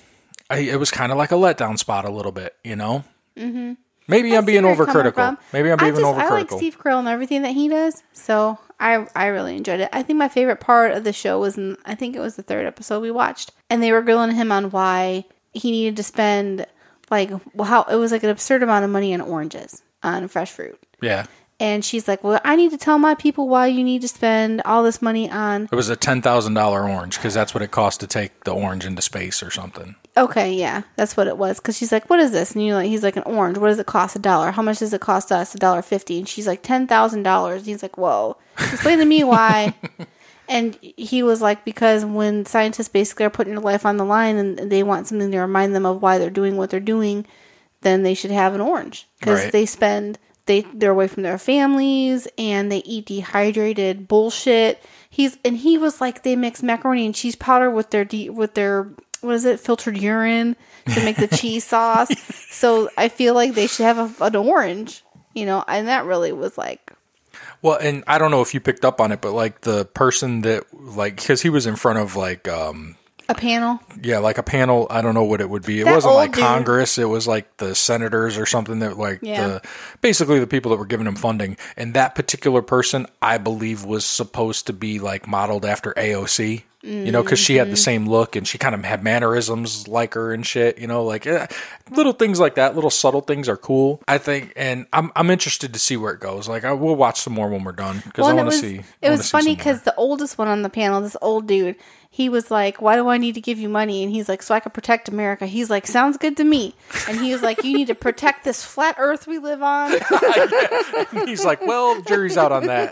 it was kind of like a letdown spot a little bit, you know? Mm-hmm. Maybe I'm being overcritical. Maybe I'm being overcritical. I like Steve Carell and everything that he does, so I really enjoyed it. I think my favorite part of the show was I think it was the 3rd episode we watched, and they were grilling him on why he needed to spend how it was like an absurd amount of money on oranges, on fresh fruit. Yeah. And she's like, well, I need to tell my people why you need to spend all this money on... It was a $10,000 orange, because that's what it cost to take the orange into space or something. Okay, yeah, that's what it was. Because she's like, what is this? And he's like, an orange. What does it cost? $1. How much does it cost us? $1.50. And she's like, $10,000. And he's like, whoa. Explain to me why. And he was like, because when scientists basically are putting their life on the line and they want something to remind them of why they're doing what they're doing, then they should have an orange. Because they spend... They're away from their families and they eat dehydrated bullshit. He was like, they mix macaroni and cheese powder with their what is it, filtered urine to make the cheese sauce. So I feel like they should have an orange, and that really was like. Well, and I don't know if you picked up on it, but like the person that because he was in front of like a panel? Yeah, like a panel. I don't know what it would be. It wasn't like Congress. It was like the senators or something that basically the people that were giving him funding. And that particular person, I believe, was supposed to be like modeled after AOC. Because she had the same look and she kind of had mannerisms like her and shit, little things like that, little subtle things are cool, I think. And I'm interested to see where it goes. Like, we'll watch some more when we're done because I want to see. It was funny because the oldest one on the panel, this old dude, he was like, why do I need to give you money? And he's like, so I can protect America. He's like, sounds good to me. And he was like, you need to protect this flat earth we live on. He's like, well, jury's out on that.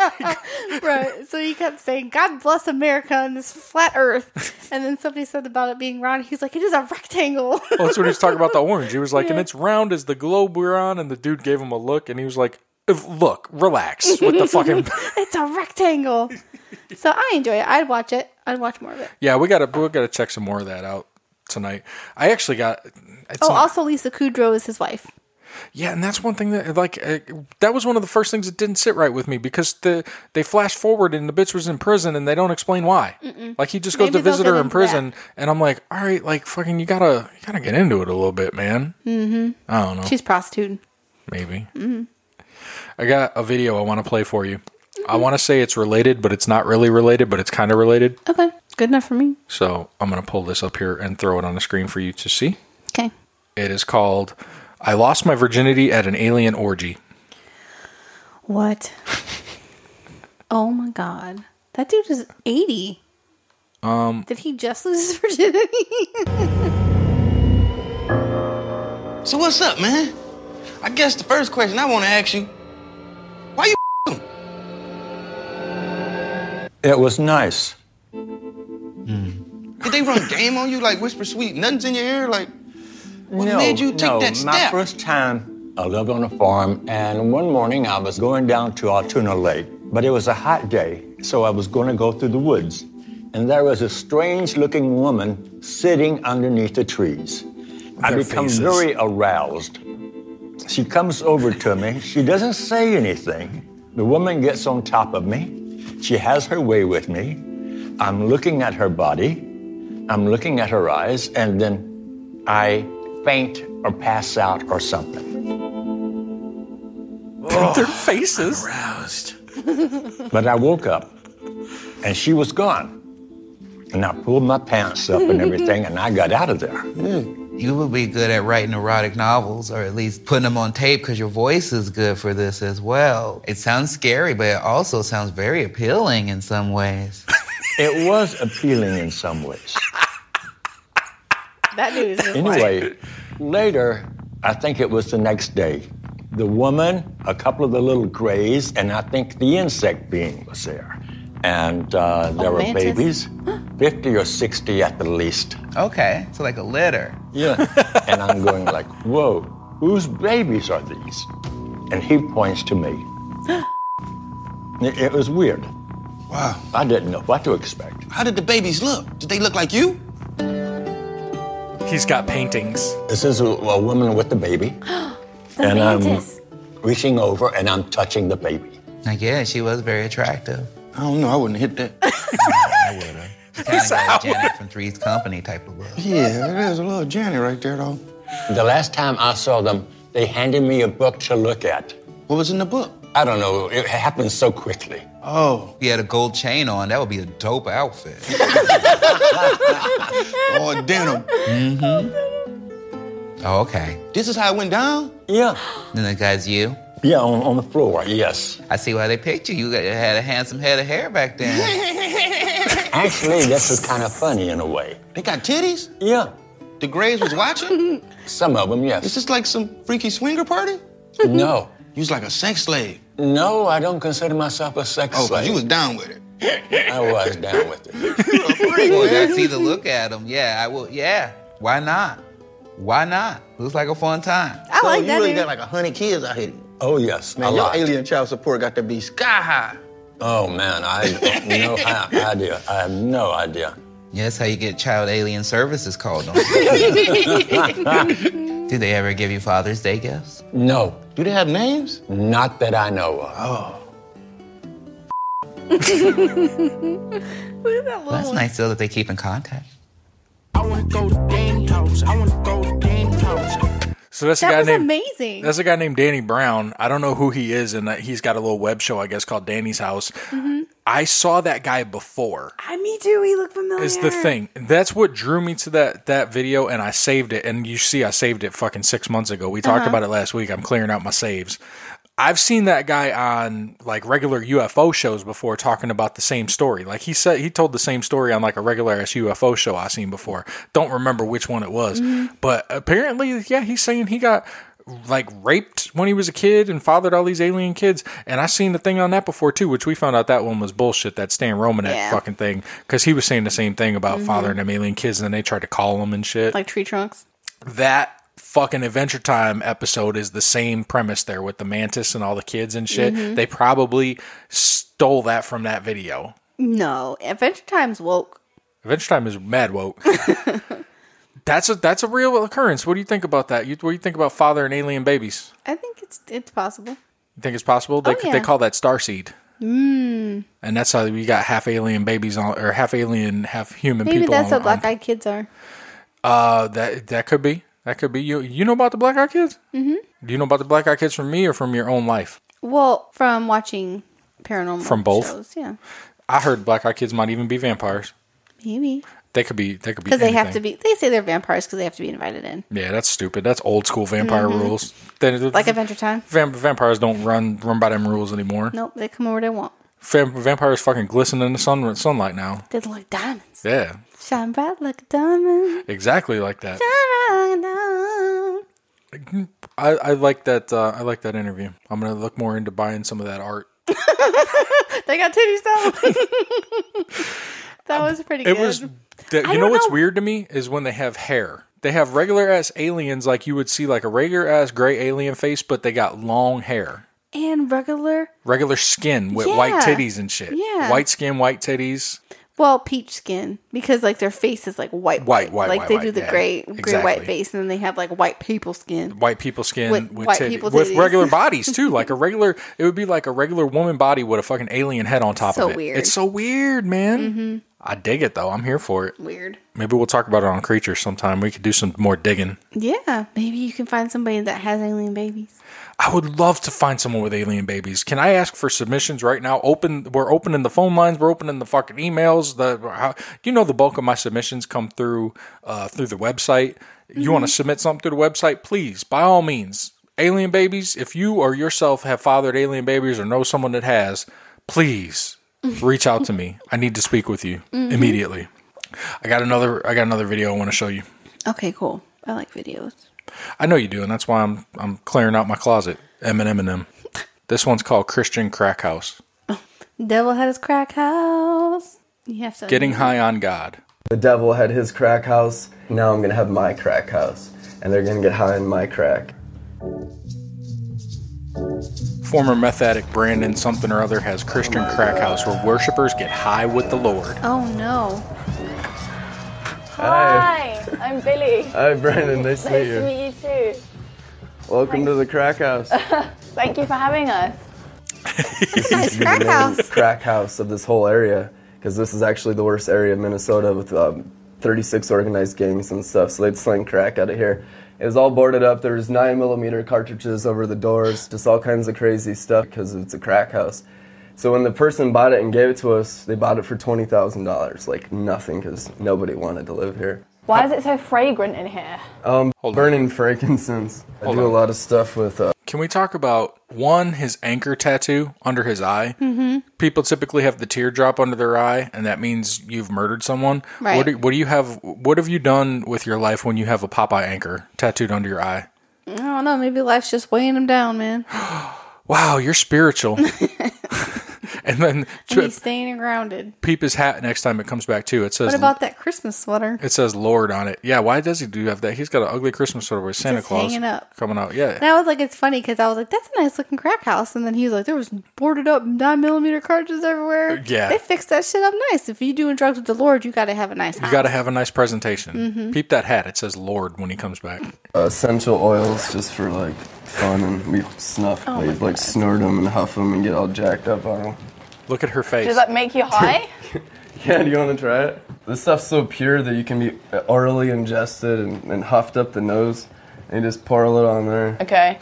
Right. So he kept saying, God bless America and this flat earth. And then somebody said about it being round. He's like, it is a rectangle. Well, that's when he was talking about the orange. He was like, and it's round as the globe we're on. And the dude gave him a look and he was like, look, relax with the fucking... It's a rectangle. So I enjoy it. I'd watch it. I'd watch more of it. Yeah, we gotta check some more of that out tonight. I actually got... also Lisa Kudrow is his wife. Yeah, and that's one thing that, that was one of the first things that didn't sit right with me because they flash forward and the bitch was in prison and they don't explain why. Mm-mm. Like, he just goes to visit her in prison and I'm like, all right, like, fucking, you gotta get into it a little bit, man. Mm-hmm. I don't know. She's prostituting. Maybe. Mm-hmm. I got a video I want to play for you. I want to say it's related, but it's not really related, but it's kind of related. Okay. Good enough for me. So I'm going to pull this up here and throw it on the screen for you to see. Okay. It is called, I Lost My Virginity at an Alien Orgy. What? Oh my God. That dude is 80. Did he just lose his virginity? So what's up, man? I guess the first question I want to ask you, why you him? It was nice. Did they run game on you, like whisper sweet nothings in your ear? Like, what made you take that step? My first time, I lived on a farm, and one morning I was going down to Altoona Lake, but it was a hot day, so I was going to go through the woods. And there was a strange-looking woman sitting underneath the trees. I become very aroused. She comes over to me. She doesn't say anything. The woman gets on top of me. She has her way with me. I'm looking at her body. I'm looking at her eyes, and then I faint or pass out or something. Their faces. I'm aroused. But I woke up, and she was gone. And I pulled my pants up and everything, and I got out of there. You would be good at writing erotic novels, or at least putting them on tape, because your voice is good for this as well. It sounds scary, but it also sounds very appealing in some ways. It was appealing in some ways. That dude is Anyway, later, I think it was the next day, the woman, a couple of the little grays, and I think the insect being was there. And there were babies, 50 or 60 at the least. Okay, so like a litter. Yeah, and I'm going like, whoa, whose babies are these? And he points to me. It was weird. Wow. I didn't know what to expect. How did the babies look? Did they look like you? He's got paintings. This is a woman with the baby. And mantis. I'm reaching over and I'm touching the baby. I guess she was very attractive. I don't know, I wouldn't hit that. I would have. Kind of got a Janet from Three's Company type of look. Yeah, there's a little Janet right there, though. The last time I saw them, they handed me a book to look at. What was in the book? I don't know. It happened so quickly. Oh. He had a gold chain on. That would be a dope outfit. Oh, denim. Mm-hmm. Oh, okay. This is how it went down? Yeah. Then that guy's you? Yeah, on the floor, yes. I see why they picked you. You had a handsome head of hair back then. Actually, this was kind of funny in a way. They got titties? Yeah. The Grays was watching? Some of them, yes. Is this like some freaky swinger party? No. You was like a sex slave. No, I don't consider myself a sex slave. Oh, because you was down with it. I was down with it. Boy, I see the look at him. Yeah, I will. Yeah, why not? Why not? Looks like a fun time. I like that. You really dude. got like 100 kids out here. Oh, yes. Man, your alien child support got to be sky high. Oh, man, I have no idea. I have no idea. Yeah, that's how you get child alien services called on. Did they ever give you Father's Day gifts? No. Do they have names? Not that I know of. Oh. Look at that Well, that's nice though that they keep in contact. I want to go to Danny's house. I want to go to Danny's house. So that's That a guy was named amazing. That's a guy named Danny Brown. I don't know who he is, and he's got a little web show, I guess, called Danny's House. Mm-hmm. I saw that guy before. Me too. He looked familiar. Is the thing. That's what drew me to that video, and I saved it. And you see, I saved it fucking 6 months ago. We talked about it last week. I'm clearing out my saves. I've seen that guy on like regular UFO shows before, talking about the same story. Like he told the same story on like a regular ass UFO show I've seen before. Don't remember which one it was, but apparently, yeah, he's saying he got like raped when he was a kid and fathered all these alien kids. And I seen the thing on that before too, which we found out that one was bullshit. That Stan Romanek fucking thing, because he was saying the same thing about fathering them alien kids, and then they tried to call him and shit. Like tree trunks. That fucking Adventure Time episode is the same premise there with the mantis and all the kids and shit. They probably stole that from that video. No, Adventure Time's woke. Adventure Time is mad woke. That's a real occurrence. What do you think about that? What do you think about fathering alien babies? I think it's possible. You think it's possible? They call that starseed. Mm. And that's how we got half alien babies on, or half alien, half human Maybe people. Maybe that's what Black Eyed Kids are. That could be. That could be. You know about the Black Eyed Kids? Mm-hmm. Do you know about the Black Eyed Kids from me or from your own life? Well, from watching paranormal from both shows, yeah. I heard Black Eyed Kids might even be vampires. Maybe. They could be because they have to be. They say they're vampires because they have to be invited in. Yeah, that's stupid. That's old school vampire rules. Like Adventure Time. Vampires don't run by them rules anymore. Nope, they come over they want. Vampires fucking glisten in the sunlight now. They look like diamonds. Yeah. Shine bright like a diamond. Exactly like that. Shine bright like a diamond. I like that. I like that interview. I'm gonna look more into buying some of that art. They got titties though. That was pretty good. It was. You know what's weird to me is when they have hair. They have regular ass aliens, like you would see like a regular ass gray alien face, but they got long hair and regular skin with white titties and shit. Yeah, white skin, white titties. Well, peach skin, because like their face is like white. Like they do the gray white face, and then they have like white people skin. White people skin with white people with regular bodies too. Like it would be like a regular woman body with a fucking alien head on top of it. So weird. It's so weird, man. Mm-hmm. I dig it though. I'm here for it. Weird. Maybe we'll talk about it on Creatures sometime. We could do some more digging. Yeah, maybe you can find somebody that has alien babies. I would love to find someone with alien babies. Can I ask for submissions right now? We're opening the phone lines. We're opening the fucking emails. The bulk of my submissions come through the website. Mm-hmm. You want to submit something through the website? Please, by all means. Alien babies, if you or yourself have fathered alien babies or know someone that has, please reach out to me. I need to speak with you immediately. I got another video I want to show you. Okay, cool. I like videos. I know you do, and that's why I'm clearing out my closet. M&M. This one's called Christian Crack House. Devil had his crack house. You have to Getting high on God. The devil had his crack house. Now I'm gonna have my crack house, and they're gonna get high on my crack. Former meth addict Brandon something or other has Christian Crack House, where worshipers get high with the Lord. Oh no. Hi, I'm Billy. Hi, Brandon. Nice to meet you. Nice to meet you too. Welcome to the Crack House. Thank you for having us. This is the main crack house of this whole area. because this is actually the worst area of Minnesota with 36 organized gangs and stuff, so they'd sling crack out of here. It was all boarded up. There was 9mm cartridges over the doors, just all kinds of crazy stuff because it's a crack house. So when the person bought it and gave it to us, they bought it for $20,000, like nothing, because nobody wanted to live here. Why is it so fragrant in here? Burning frankincense. I do a lot of stuff with... Can we talk about, one, his anchor tattoo under his eye? Mm-hmm. People typically have the teardrop under their eye, and that means you've murdered someone. Right. What do you have? What have you done with your life when you have a Popeye anchor tattooed under your eye? I don't know. Maybe life's just weighing him down, man. Wow, you're spiritual. And then And he's staying grounded. peep his hat next time it comes back too. It says, What about that Christmas sweater? It says Lord on it. Yeah, why does he do have that? He's got an ugly Christmas sweater with Santa Just Claus hanging up. coming out. Yeah. And I was like, it's funny because I was like, that's a nice looking crack house. And then he was like, there was boarded up 9mm cartridges everywhere. Yeah. They fixed that shit up nice. If you're doing drugs with the Lord, you got to have a nice house. You got to have a nice presentation. Mhm. Peep that hat. It says Lord when he comes back. essential oils just for like fun, and we snuff, Oh we my like snort them and huff them and get all jacked up on them. Look at her face. Does that make you high? Yeah, do you want to try it? This stuff's so pure that you can be orally ingested and huffed up the nose. And you just pour a little on there. Okay.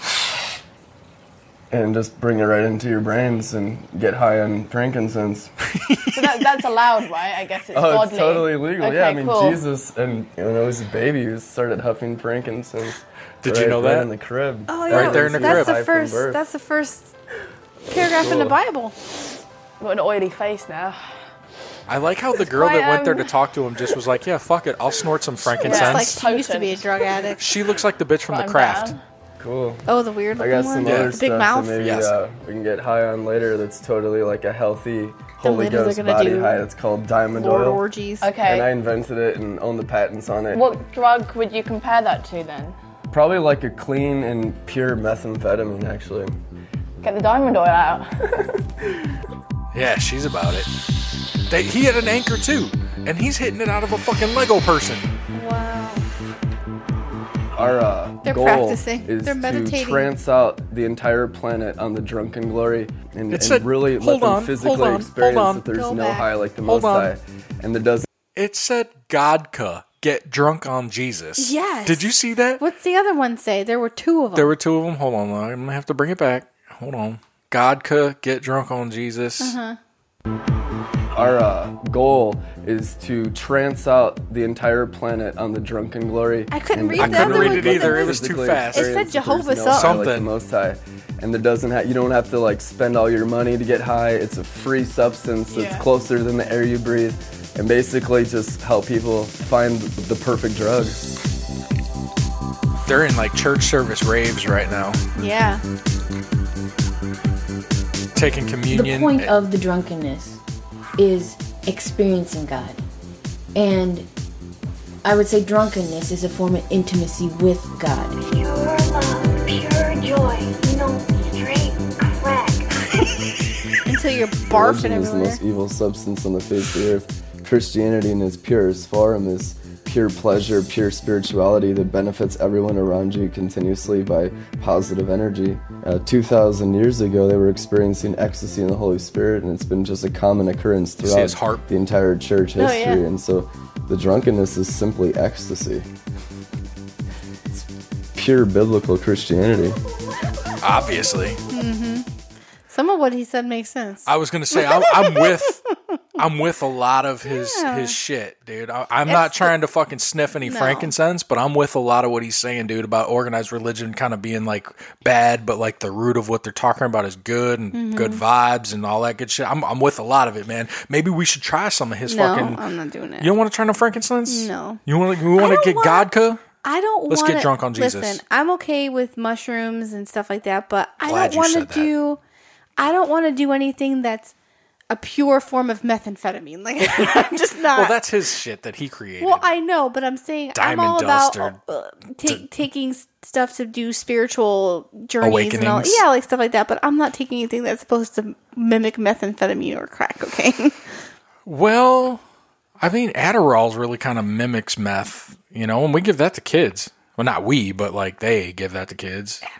And just bring it right into your brains and get high on frankincense. So that's allowed, right? I guess it's Oh, godly. it's totally legal. Okay, Yeah, I mean, cool. Jesus, and when I was a baby, he started huffing frankincense. Did you know right that? in the crib. Oh, yeah. Right there in the crib. That's the first paragraph in the Cool. Bible. Got an oily face now. I like how the girl why that went there I'm- to talk to him just was like, yeah, fuck it. I'll snort some It's frankincense. like she used to be a drug addict. She looks like the bitch from The I'm Craft. down. Cool. Oh, the weird I looking got one? some Yeah. other The big stuff mouth? that maybe Yes. we can get high on later that's totally like a healthy Holy later they're Ghost gonna body do high. It's called Diamond Lord Oil. orgies. And I Okay. invented it and own the patents on it. What drug would you compare that to then? Probably like a clean and pure methamphetamine, actually. Get the diamond oil out. Yeah, she's about it. He had an anchor too, and he's hitting it out of a fucking Lego person. Wow. Our They're goal practicing. is They're to meditating. trance out the entire planet on the drunken glory and, It said- really hold let on, them physically hold on, experience hold on. that there's Go no back. high like the Hold Most on. High. And there doesn't. It said Godka, get drunk on Jesus. Yes. Did you see that? What's the other one say? There were two of them. There were two of them. Hold on, I'm gonna have to bring it back. Hold on. Godka, get drunk on Jesus. Uh-huh. Our goal is to trance out the entire planet on the drunken glory. I couldn't and read I the couldn't other read one. it either. It It was too physically fast. It said experience that Jehovah there's no high something. like the Most High. And there doesn't you don't have to like spend all your money to get high. It's a free substance that's Yeah. closer than the air you breathe, and basically just help people find the perfect drug. They're in like church service raves right now, Yeah. taking The communion. point of the drunkenness is experiencing God. And I would say drunkenness is a form of intimacy with God. Pure love, pure joy, straight crack. Until you're Religion barfing is the everywhere. most evil substance on the face of the earth. Christianity in its purest form is pure pleasure, pure spirituality that benefits everyone around you continuously by positive energy. 2,000 years ago, they were experiencing ecstasy in the Holy Spirit, and it's been just a common occurrence See throughout his harp? the entire church Oh, history. yeah. And so the drunkenness is simply ecstasy. It's pure biblical Christianity. Obviously. Mm-hmm. Some of what he said makes sense. I was gonna say I'm with a lot of his shit, dude. I'm not trying to fucking sniff any No. frankincense, but I'm with a lot of what he's saying, dude, about organized religion kind of being like bad, but like the root of what they're talking about is good and good vibes and all that good shit. I'm with a lot of it, man. Maybe we should try some of his No, fucking. I'm not doing it. You don't want to try no frankincense? No. You want to don't get want- Godka? I don't Let's want get drunk on Jesus. Listen, I'm okay with mushrooms and stuff like that, but I Glad don't you want to said that. do. I don't want to do anything that's a pure form of methamphetamine. Like I'm just not. Well, that's his shit that he created. Well, I know, but I'm saying I'm Diamond all dust about or taking stuff to do spiritual journeys and all. Awakenings. Yeah, like stuff like that. But I'm not taking anything that's supposed to mimic methamphetamine or crack cocaine. Well, I mean, Adderall's really kind of mimics meth, and we give that to kids. Well, not we, but like they give that to kids.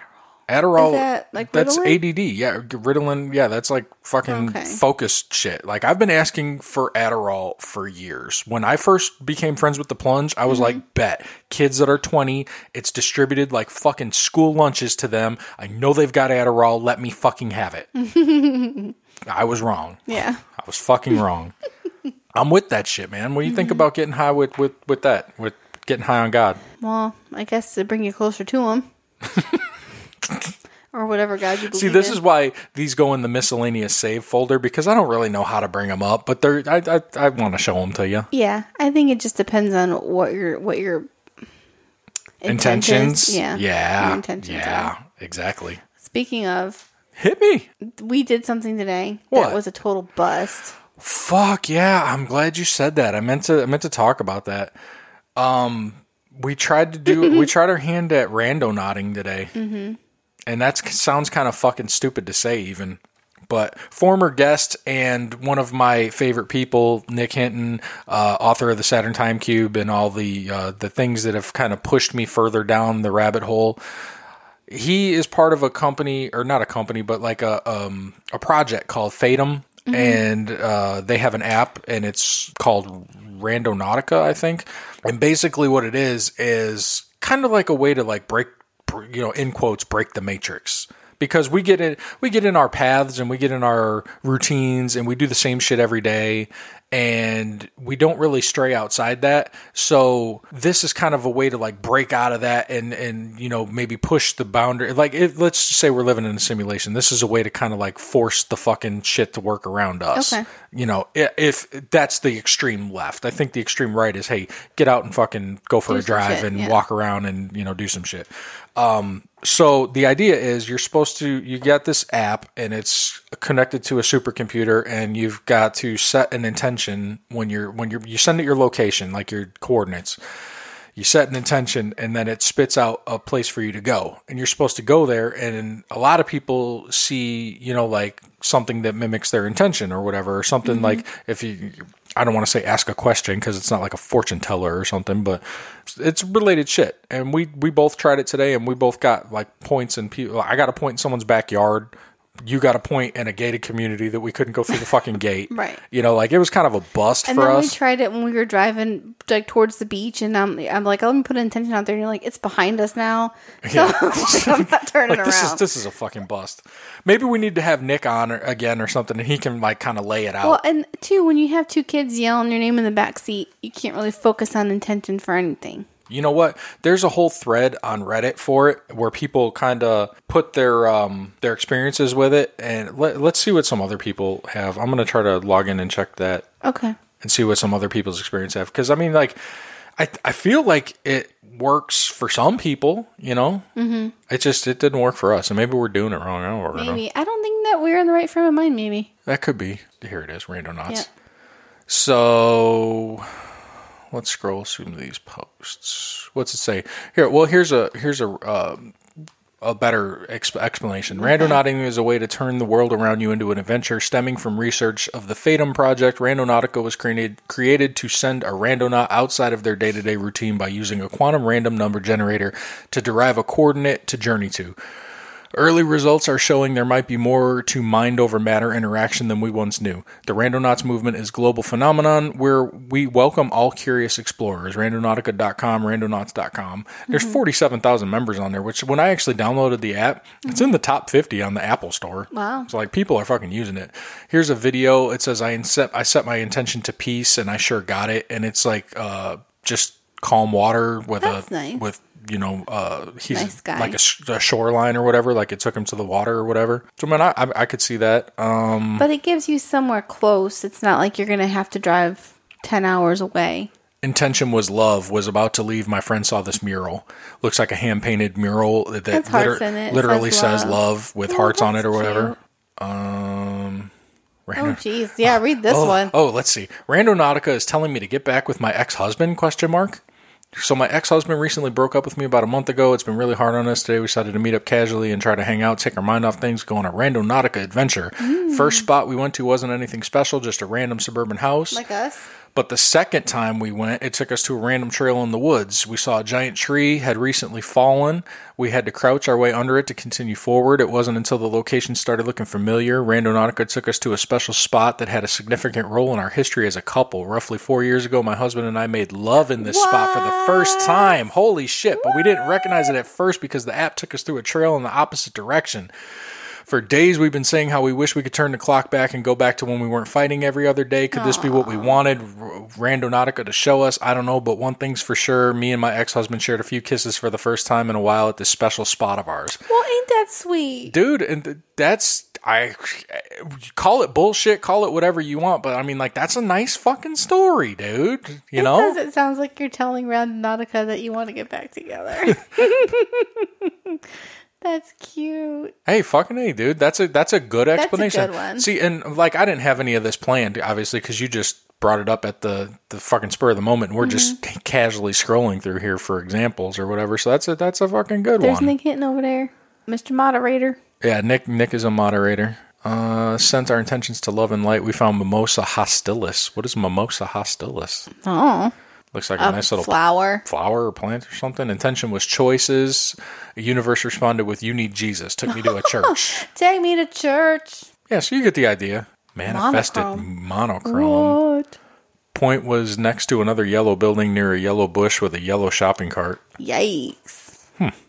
Adderall, Is that like that's Ritalin? ADD. Yeah, Ritalin. Yeah, that's like fucking Okay. focused shit. Like I've been asking for Adderall for years. When I first became friends with the Plunge, I was like, bet kids that are 20, it's distributed like fucking school lunches to them. I know they've got Adderall. Let me fucking have it. I was wrong. Yeah. I was fucking wrong. I'm with that shit, man. What do you think about getting high with that? With getting high on God? Well, I guess to bring you closer to him. Or whatever God you believe See, this in. is why these go in the miscellaneous save folder, because I don't really know how to bring them up, but I want to show them to you. Yeah, I think it just depends on what your Intentions? Yeah. Yeah. Your intentions are. Exactly. Speaking of, hit me. We did something today What? that was a total bust. Fuck yeah! I'm glad you said that. I meant to talk about that. We tried our hand at randonauting today. Mm-hmm. And that sounds kind of fucking stupid to say even. But former guest and one of my favorite people, Nick Hinton, author of the Saturn Time Cube and all the things that have kind of pushed me further down the rabbit hole. He is part of a company, or not a company, but like a project called Fatum. Mm-hmm. And they have an app, and it's called Randonautica, I think. And basically what it is kind of like a way to like break, in quotes, break the matrix. Because we get in our paths and we get in our routines and we do the same shit every day, and we don't really stray outside that. So this is kind of a way to like break out of that and maybe push the boundary. Like let's just say we're living in a simulation. This is a way to kind of like force the fucking shit to work around us. Okay. If that's the extreme left. I think the extreme right is, hey, get out and fucking go for Do a some drive shit, and yeah. walk around and do some shit. So the idea is you get this app and it's connected to a supercomputer, and you've got to set an intention when you send it your location, like your coordinates. You set an intention, and then it spits out a place for you to go, and you're supposed to go there. And a lot of people see, like something that mimics their intention or whatever, or something like I don't want to say ask a question because it's not like a fortune teller or something, but it's related shit. And we both tried it today, and we both got like points in people. I got a point in someone's backyard. You got a point in a gated community that we couldn't go through the fucking gate. Right. Like it was kind of a bust And for then us. we tried it when we were driving like towards the beach, and I'm like, let me put an intention out there. And you're like, it's behind us now, so I'm not turning Like, around. this is a fucking bust. Maybe we need to have Nick on again or something, and he can like kind of lay it out. Well, and two, when you have two kids yelling your name in the back seat, you can't really focus on intention for anything. You know what? There's a whole thread on Reddit for it where people kind of put their experiences with it, and let's see what some other people have. I'm going to try to log in and check that. Okay. And see what some other people's experience have, because I mean, like, I feel like it works for some people. Mm-hmm. It didn't work for us, and maybe we're doing it wrong. I don't know. Maybe. I don't think that we're in the right frame of mind. Maybe That could be. Here it is, Randonauts. Yeah. So let's scroll through these posts. What's it say here? Well, here's a better explanation. Okay. Randonauting is a way to turn the world around you into an adventure. Stemming from research of the Fatum project, Randonautica was created to send a randonaut outside of their day-to-day routine by using a quantum random number generator to derive a coordinate to journey to. Early results are showing there might be more to mind over matter interaction than we once knew. The Randonauts movement is a global phenomenon where we welcome all curious explorers. Randonautica.com, randonauts.com. There's 47,000 members on there, which when I actually downloaded the app, it's in the top 50 on the Apple Store. Wow. So like people are fucking using it. Here's a video. It says I set my intention to peace, and I sure got it. And it's like just calm water with nice. with he's Nice guy. like a shoreline or whatever, like it took him to the water or whatever. So, man, I could see that. But it gives you somewhere close. It's not like you're going to have to drive 10 hours away. Intention was love, was about to leave. My friend saw this mural. Looks like a hand-painted mural that Has hearts in it. It literally says says love. love with Oh, hearts on it that's or whatever. cute. Rando- Oh, jeez. Yeah, read this one. Oh, let's see. Randonautica is telling me to get back with my ex-husband, ? So my ex-husband recently broke up with me about a month ago. It's been really hard on us. Today we decided to meet up casually and try to hang out, take our mind off things, go on a Randonautica adventure. First spot we went to wasn't anything special, just a random suburban house. Like us? But the second time we went, it took us to a random trail in the woods. We saw a giant tree had recently fallen. We had to crouch our way under it to continue forward. It wasn't until the location started looking familiar. Randonautica took us to a special spot that had a significant role in our history as a couple. Roughly 4 years ago, my husband and I made love in this spot for the first time. Holy shit. But we didn't recognize it at first because the app took us through a trail in the opposite direction. For days, we've been saying how we wish we could turn the clock back and go back to when we weren't fighting every other day. Could this be what we wanted Randonautica to show us? I don't know, but one thing's for sure. Me and my ex-husband shared a few kisses for the first time in a while at this special spot of ours. Well, ain't that sweet? Dude, and call it bullshit, call it whatever you want, but I mean, like, that's a nice fucking story, dude. You know? It sounds like you're telling Randonautica that you want to get back together. That's cute. Hey, fucking A, dude. That's a good explanation. That's a good one. See, and like, I didn't have any of this planned, obviously, because you just brought it up at the fucking spur of the moment, and we're just casually scrolling through here for examples or whatever. So that's a fucking good There's one. Nick Hinton over there, Mr. Moderator. Yeah, Nick is a moderator. Sent our intentions to love and light. We found Mimosa hostilis. What is Mimosa hostilis? Oh. Looks like a nice little flower or plant or something. Intention was choices. The universe responded with, "You need Jesus." Took me to a church. Take me to church. Yeah, so you get the idea. Manifested monochrome. What? Point was next to another yellow building near a yellow bush with a yellow shopping cart. Yikes.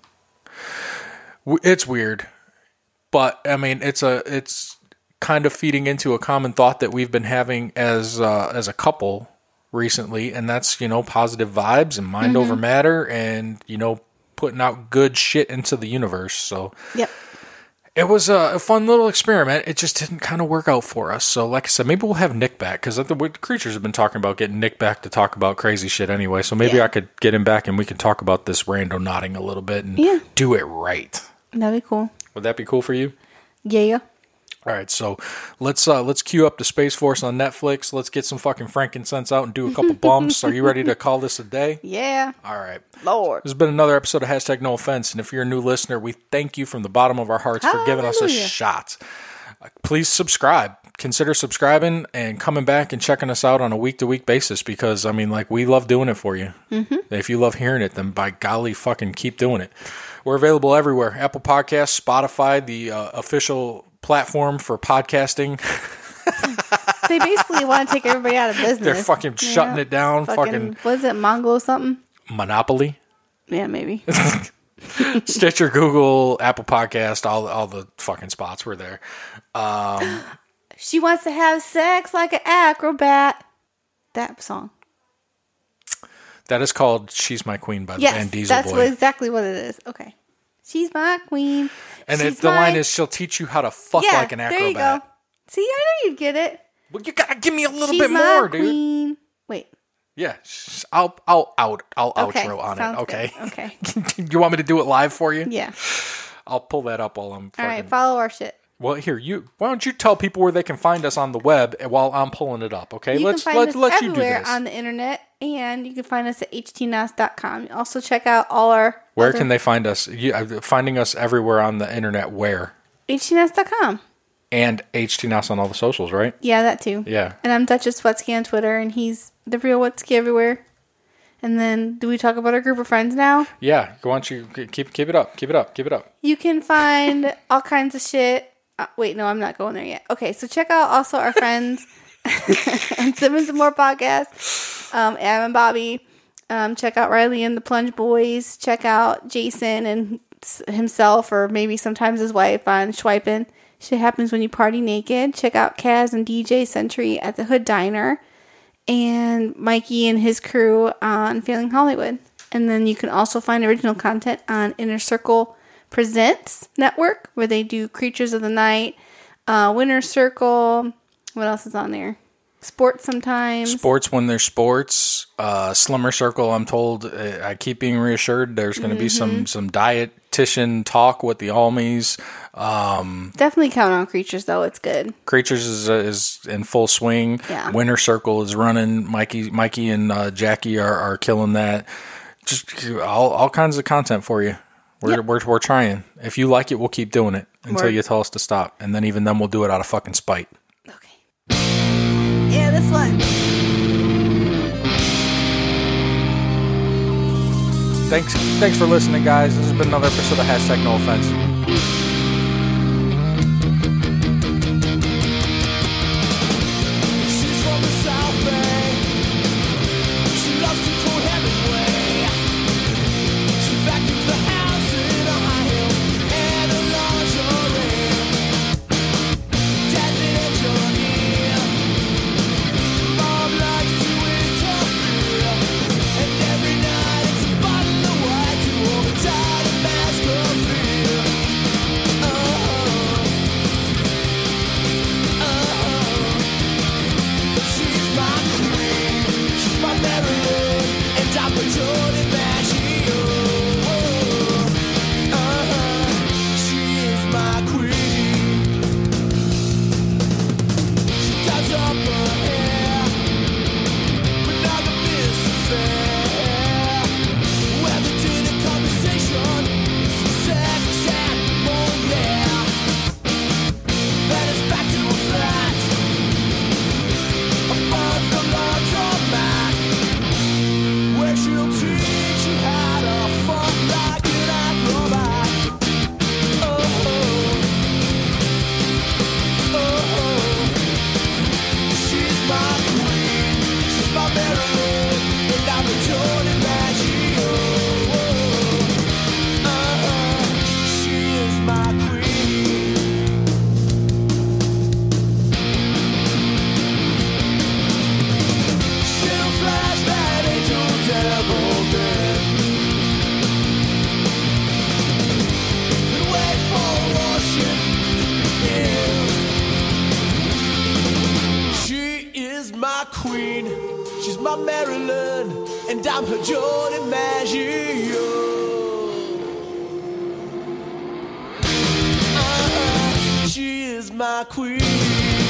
It's weird. But, I mean, it's kind of feeding into a common thought that we've been having as a couple recently, and that's, positive vibes and mind over matter and, putting out good shit into the universe. So yep. It was a fun little experiment. It just didn't kind of work out for us. So like I said, maybe we'll have Nick back, because the creatures have been talking about getting Nick back to talk about crazy shit anyway. So maybe I could get him back and we can talk about this rando nodding a little bit and do it right. That'd be cool. Would that be cool for you? Yeah. All right, so let's queue up the Space Force on Netflix. Let's get some fucking frankincense out and do a couple bumps. Are you ready to call this a day? Yeah. All right. Lord. This has been another episode of Hashtag No Offense, and if you're a new listener, we thank you from the bottom of our hearts for giving us a shot. Please subscribe. Consider subscribing and coming back and checking us out on a week-to-week basis, because, I mean, like, we love doing it for you. If you love hearing it, then by golly, fucking keep doing it. We're available everywhere. Apple Podcasts, Spotify, the official platform for podcasting. They basically want to take everybody out of business. They're fucking shutting it down. Fucking what is it, Mongo something? Monopoly? Yeah, maybe. Stitcher, Google, Apple Podcast, all the fucking spots were there. She wants to have sex like an acrobat. That song. That is called "She's My Queen" by the band Diesel that's Boy. Exactly what it is. Okay. She's my queen. And the line is, "She'll teach you how to fuck like an acrobat." There you go. See, I know you'd get it. Well, you gotta give me a little bit more, dude. Queen. Wait. Yeah, I'll outro on it. Okay. Good. Okay. You want me to do it live for you? Yeah. I'll pull that up while I'm. All right. Follow our shit. Well, here why don't you tell people where they can find us on the web while I'm pulling it up? Okay, Let's let you do this. Everywhere on the internet, and you can find us at htnos.com. Also, check out all our. Where can they find us? Finding us everywhere on the internet. Where? htnos.com. And htnos on all the socials, right? Yeah, that too. Yeah. And I'm Duchess Wetsky on Twitter, and he's the real Wetsky everywhere. And then, do we talk about our group of friends now? Yeah. Why don't you keep it up? Keep it up. Keep it up. You can find all kinds of shit. Wait, no, I'm not going there yet. Okay, so check out also our friends on Simmons and More podcast. Adam and Bobby. Check out Riley and the Plunge Boys. Check out Jason and himself, or maybe sometimes his wife, on Schwipin. Shit Happens When You Party Naked. Check out Kaz and DJ Sentry at the Hood Diner. And Mikey and his crew on Failing Hollywood. And then you can also find original content on Inner Circle Presents Network, where they do Creatures of the Night, Winner Circle. What else is on there? Sports sometimes. Sports when there's sports. Slimmer Circle, I'm told. I keep being reassured there's going to be some dietitian talk with the Almies. Definitely count on Creatures, though. It's good. Creatures is in full swing. Yeah. Winter Circle is running. Mikey and Jackie are killing that. Just all kinds of content for you. We're trying. If you like it, we'll keep doing it until you tell us to stop. And then we'll do it out of fucking spite. Okay. Yeah, this one. Thanks for listening, guys. This has been another episode of Hashtag No Offense. She's from the South Bay. She loves to quote Hemingway. She vacuums the house in a high heel and a lingerie. Dad's an engineer. Mom likes to interfere. And every night it's a bottle of wine to overtide a mask of fear. She's my queen, she's my Marilyn, and I'm a Jordan Maggio. She is my queen. She does up her hair, monogamous affair, where the dinner conversation is the sex and more, yeah. Then it's back to a flat. Above the laundromat, where she'll teach you how to fuck like an acrobat. She's my queen, she's my Marilyn, and I'm a Jordan Maggio. She is my queen. She'll flash that angel devil then and wait for worship to begin. She is my queen, she's my Marilyn, and I'm her Jordan Maggio. She is my queen.